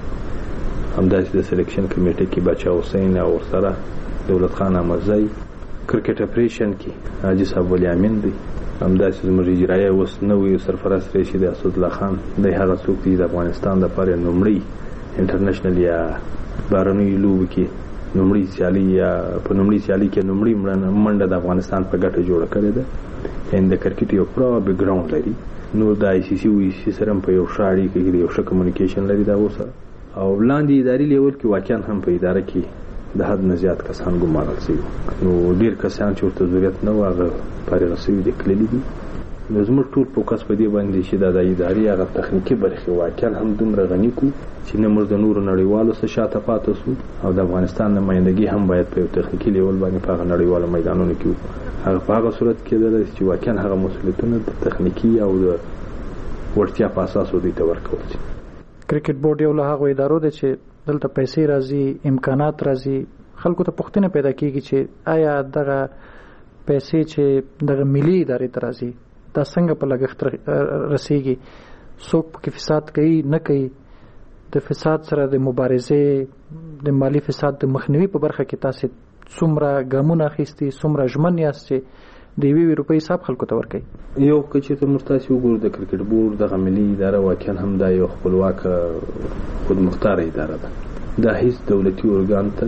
همداسې د سلیکشن کمیټې کې بچا حسین او ورسره دولت خان احمدزی کرکټ اپریشن کې حاجي صاحب ولی امین دی همداسې زموږ اجرایه اوس نوی سرپرست رئیس دی اسد الله خان دی هغه څوک دی د افغانستان لپاره نومړی انټرنیشنل یا بهرنۍ لوبو کې نومړی سیالي یا په نومړی سیالي کې نومړی منډه د افغانستان په ګټه جوړه کړې ده ان د کرکټ یو پرو بیک ګراوند لري نو د آی سی سی وی سی سره په یو شاړی کې یو ښه کمیونیکیشن لري دا اوسه او لاندې اداري لیول کې واقعا هم په اداره کې د حد نه زیات کسان ګمارل شوي نو ډیر کسان چې ورته ضرورت نه و هغه فارغ شوي دي کللي دي نو زموږ ټول فوکس په دې باندې چې دا د اداري هغه تخنیکي برخې واقعا هم دومره غني کو چې نه موږ د نورو نړیوالو څخه شاته پاتې شو او د افغانستان نمائندګي هم باید په تخنیکي لیول باندې په نړیوالو میدانونو کې هغه په هغه صورت کې ده چې واقعا هغه مسؤلیتونه د تخنیکي او د ورتیا په اساس دوی ته ورکول شي کرکټ بورډ یو له هغه ادارو ده چې دلته پیسې راځي امکانات راځي خلکو ته پوښتنه پیدا کیږي چې آیا دغه پیسې چې دغه ملي ادارې ته راځي دا څنګه په لګښت رسیږي څوک پکې فساد کوي نه کوي د فساد سره د مبارزې د مالی فساد د مخنیوي په برخه کې تاسو څومره ګامونه اخیستي څومره ژمن یاست چې د یوې روپۍ حساب خلکو ته ورکوي یو کچې ته مرتاسي وګورو د کرکټ بورډ دغه ملي اداره واقعا هم دا یو خپلواک خودمختاره اداره ده دا هیڅ دولتي ارګان ته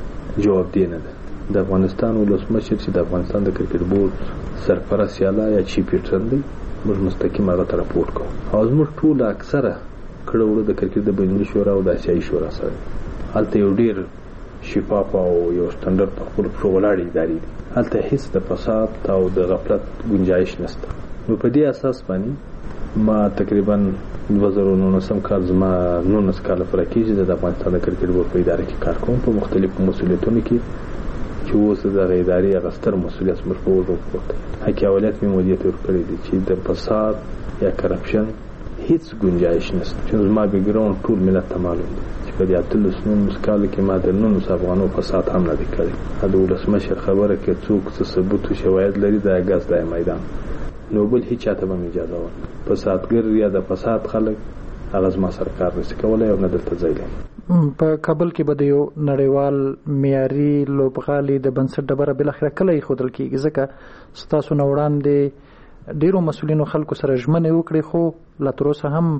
جوابدې نه ده د افغانستان ولسمشر چې د افغانستان د کرکټ بورډ سرپرست یاله یا چیف پیټرن دی موږ مستقیم هغه ته راپورټ کوو او زموږ ټول اکثره کړه وړه د کرکټ د بینالمللي شورا او د آسیایي شورا سره هلته یو ډیر شفاف او یو سټنډرډ په خپل پښو ولاړې ادارې دي هلته هیڅ د فساد او د غفلت گنجائش نشته نو په دې اساس باندې ما تقریبا دوه زره نولسم کال زما نولس کاله پوره کېږي د افغانستان د کرکټ بورډ په اداره کې کار کوم په مختلفو مسؤلیتونو کې چې اوس دغه ادارې هغه ستر مسؤلیت موږ په وړو وکړ حقیقت مدیریت مدیریت ورکړی دی چې د فساد یا کرپشن هیڅ گنجائش نشته چې زما بیک ګراوند ټول ملت ته معلوم دی چې په دې اتلس نولس کال کې ما د نولس افغانو فساد هم نه دی کړی د ولسمشر خبره کې څوک څه ثبوت او شواهد لري د اګاز د میدان نو بل هیڅ چاته به اجازه ورنه فسادګر یا د فساد خلک هغه زما سرکار نشي کولای او نه دلته ځای لري په کابل کې به د یو نړیوال معیاري لوبغالي د بنسټ ډبره بل اخر کله خودل کېږي ځکه ستاسو نو وړاندې ډیرو مسولینو خلکو سره ژمنه وکړي خو لا تر اوسه هم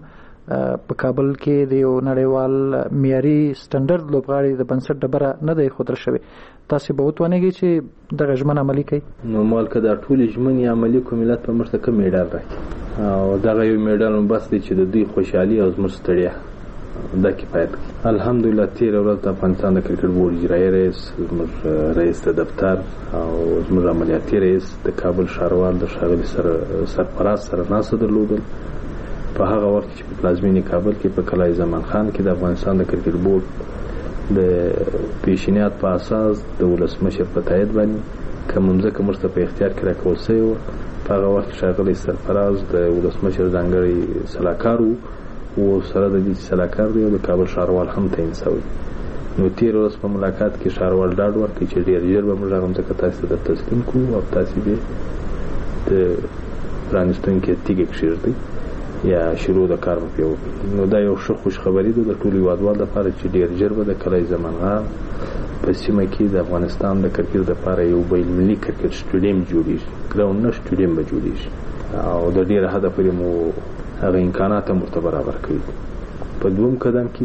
په کابل کې د یو نړیوال معیاري سټنډرډ لوبغاړي د بنسټ ډبره نه دی خودل شوی تاسو به وتوانیږئ چې دغه ژمنه عملي کړئ نو مال که دا ټول ژمنې عملي کوم ملت په مرسته کوم میډال راکړي او دغه یو میډال بس دی چې د دوی خوشحالي او زموږ ستړیا دا کفایت کوي الحمدلله تیر ورځ د افغانستان د کرکټ بورډ اجرایي رئیس زموږ رئیس د دفتر او زموږ عملیاتي رئیس د کابل ښاروال د ښاغلي سره سرپرست سره ناسته درلودل په هغه وخت چې په پلازمینې کابل کې په کلای زمان خان کې د افغانستان د کرکټ بورډ د پیشنهاد په اساس د ولسمشر په تایید باندې کوم ځکه مرسته په اختیار کې راکول شوی و په هغه وخت ښاغلي سرفراز د ولسمشر ځانګړی سلاکار و او سره د دې سلاکار دی او د کابل ښاروال هم تعین شوی نو تیر ورځ په ملاقات کې ښاروال ډاډ ورکړي چې ډیر ژر به موږ هغه ځکه تاسو ته تسلیم کوو او تاسو به د پرانستونکو تیګ کښیږدي یا شروع د کار په یو نو دا یو ښه خوش خبري ده د ټولو هیوادوالو لپاره چې ډیر ژر به د کلای زمانغان په سیمه کې د افغانستان د کرکټ لپاره یو بین ملي کرکټ سټیډیم جوړیږي ګراوند نه سټیډیم به جوړیږي او د ډیر حد پورې مو هغه امکانات هم ورته برابر کړي په دوم قدم کې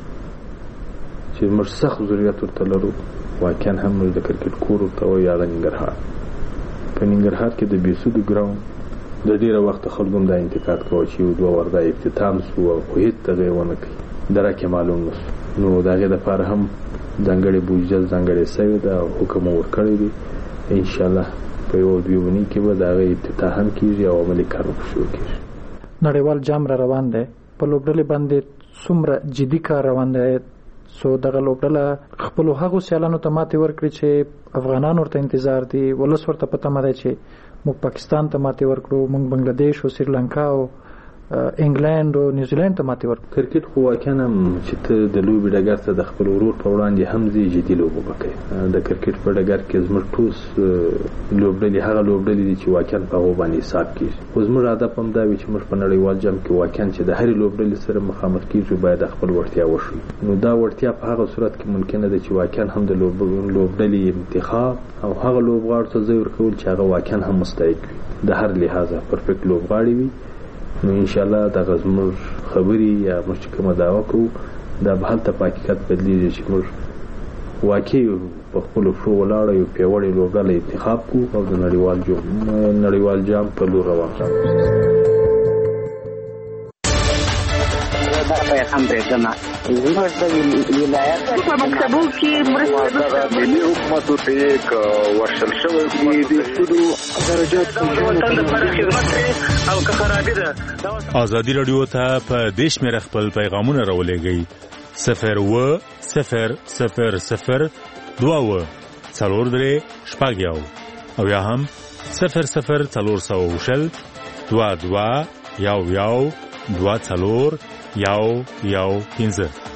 چې موږ سخت ضرورت ورته لرو واقعا هم موږ د کرکټ کور ورته وایو هغه ننګرهار په ننګرهار کې د بیسودو ګراوند د ډیره وخت خلکو هم دا انتقاد کوي چې یو دوه ورده افتتام شو او هیڅ تغیر ونه کړي درکه معلوم نشو نو دا غي د پاره هم ځانګړي بودجه ځانګړي سوي دا حکم ورکړی دی ان شاء الله په یو دیونی کې به دا غي افتتاح هم کیږي او عملي کار شروع کیږي نړیوال جام را روان دی په لوبډلې باندې څومره جدي کار روان دی سو دغه لوبډله خپل هغه سیالانو ته ماتې ورکړي چې افغانان ورته انتظار دي ولس ورته پته مده چې موږ پاکستان ته ماتې ورکړو موږ بنگلاديش او سریلانکا او انګلند او نیوزیلند ته ماتې ورکړه. کرکټ خو واقعا چې ته د لوبې ډګر ته د خپل ورور په وړاندې هم ځي جدي لوبه وکړي. د کرکټ په ډګر کې زموږ ټوس لوبډلې هغه لوبډلې دي چې واقعا په هغه باندې حساب کیږي. خو زموږ هدف هم دا وي چې موږ په نړیوال جام کې واقعا چې د هرې لوبډلې سره مخامخ کیږو باید خپل وړتیا وښیو. نو دا وړتیا په هغه صورت کې ممکنه ده چې واقعا هم د لوبډلې انتخاب او هغه لوبغاړو ته ځای ورکول چې هغه واقعا هم مستحق وي د هر لحاظه پرفیکټ لوبغاړي وي. نو ان شاء الله دا زموږ خبري یا موږ کومه دعوا کوو دا به هلته په حقیقت بدلیږي چې موږ واقعي په خپل شو ولاړ یو پیوړی لوبډله انتخاب کوو او د نړیوال جام نړیوال جام په لور روان شو. هم بریدمه زموږ د ولایت په مکتبو کې مرسته د ملي حکومتو ته یک ورشل شوی دی د سودو درجات په وطن لپاره خدمت او که خرابې ده. ازادي رادیو ته په دیش مې خپل پیغامونه راولېږئ صفر و صفر صفر صفر دوه و څلور درې شپږ یو او یا هم صفر صفر څلور سوه شل دوه دوه یو یو دوه څلور یو یو پنځه.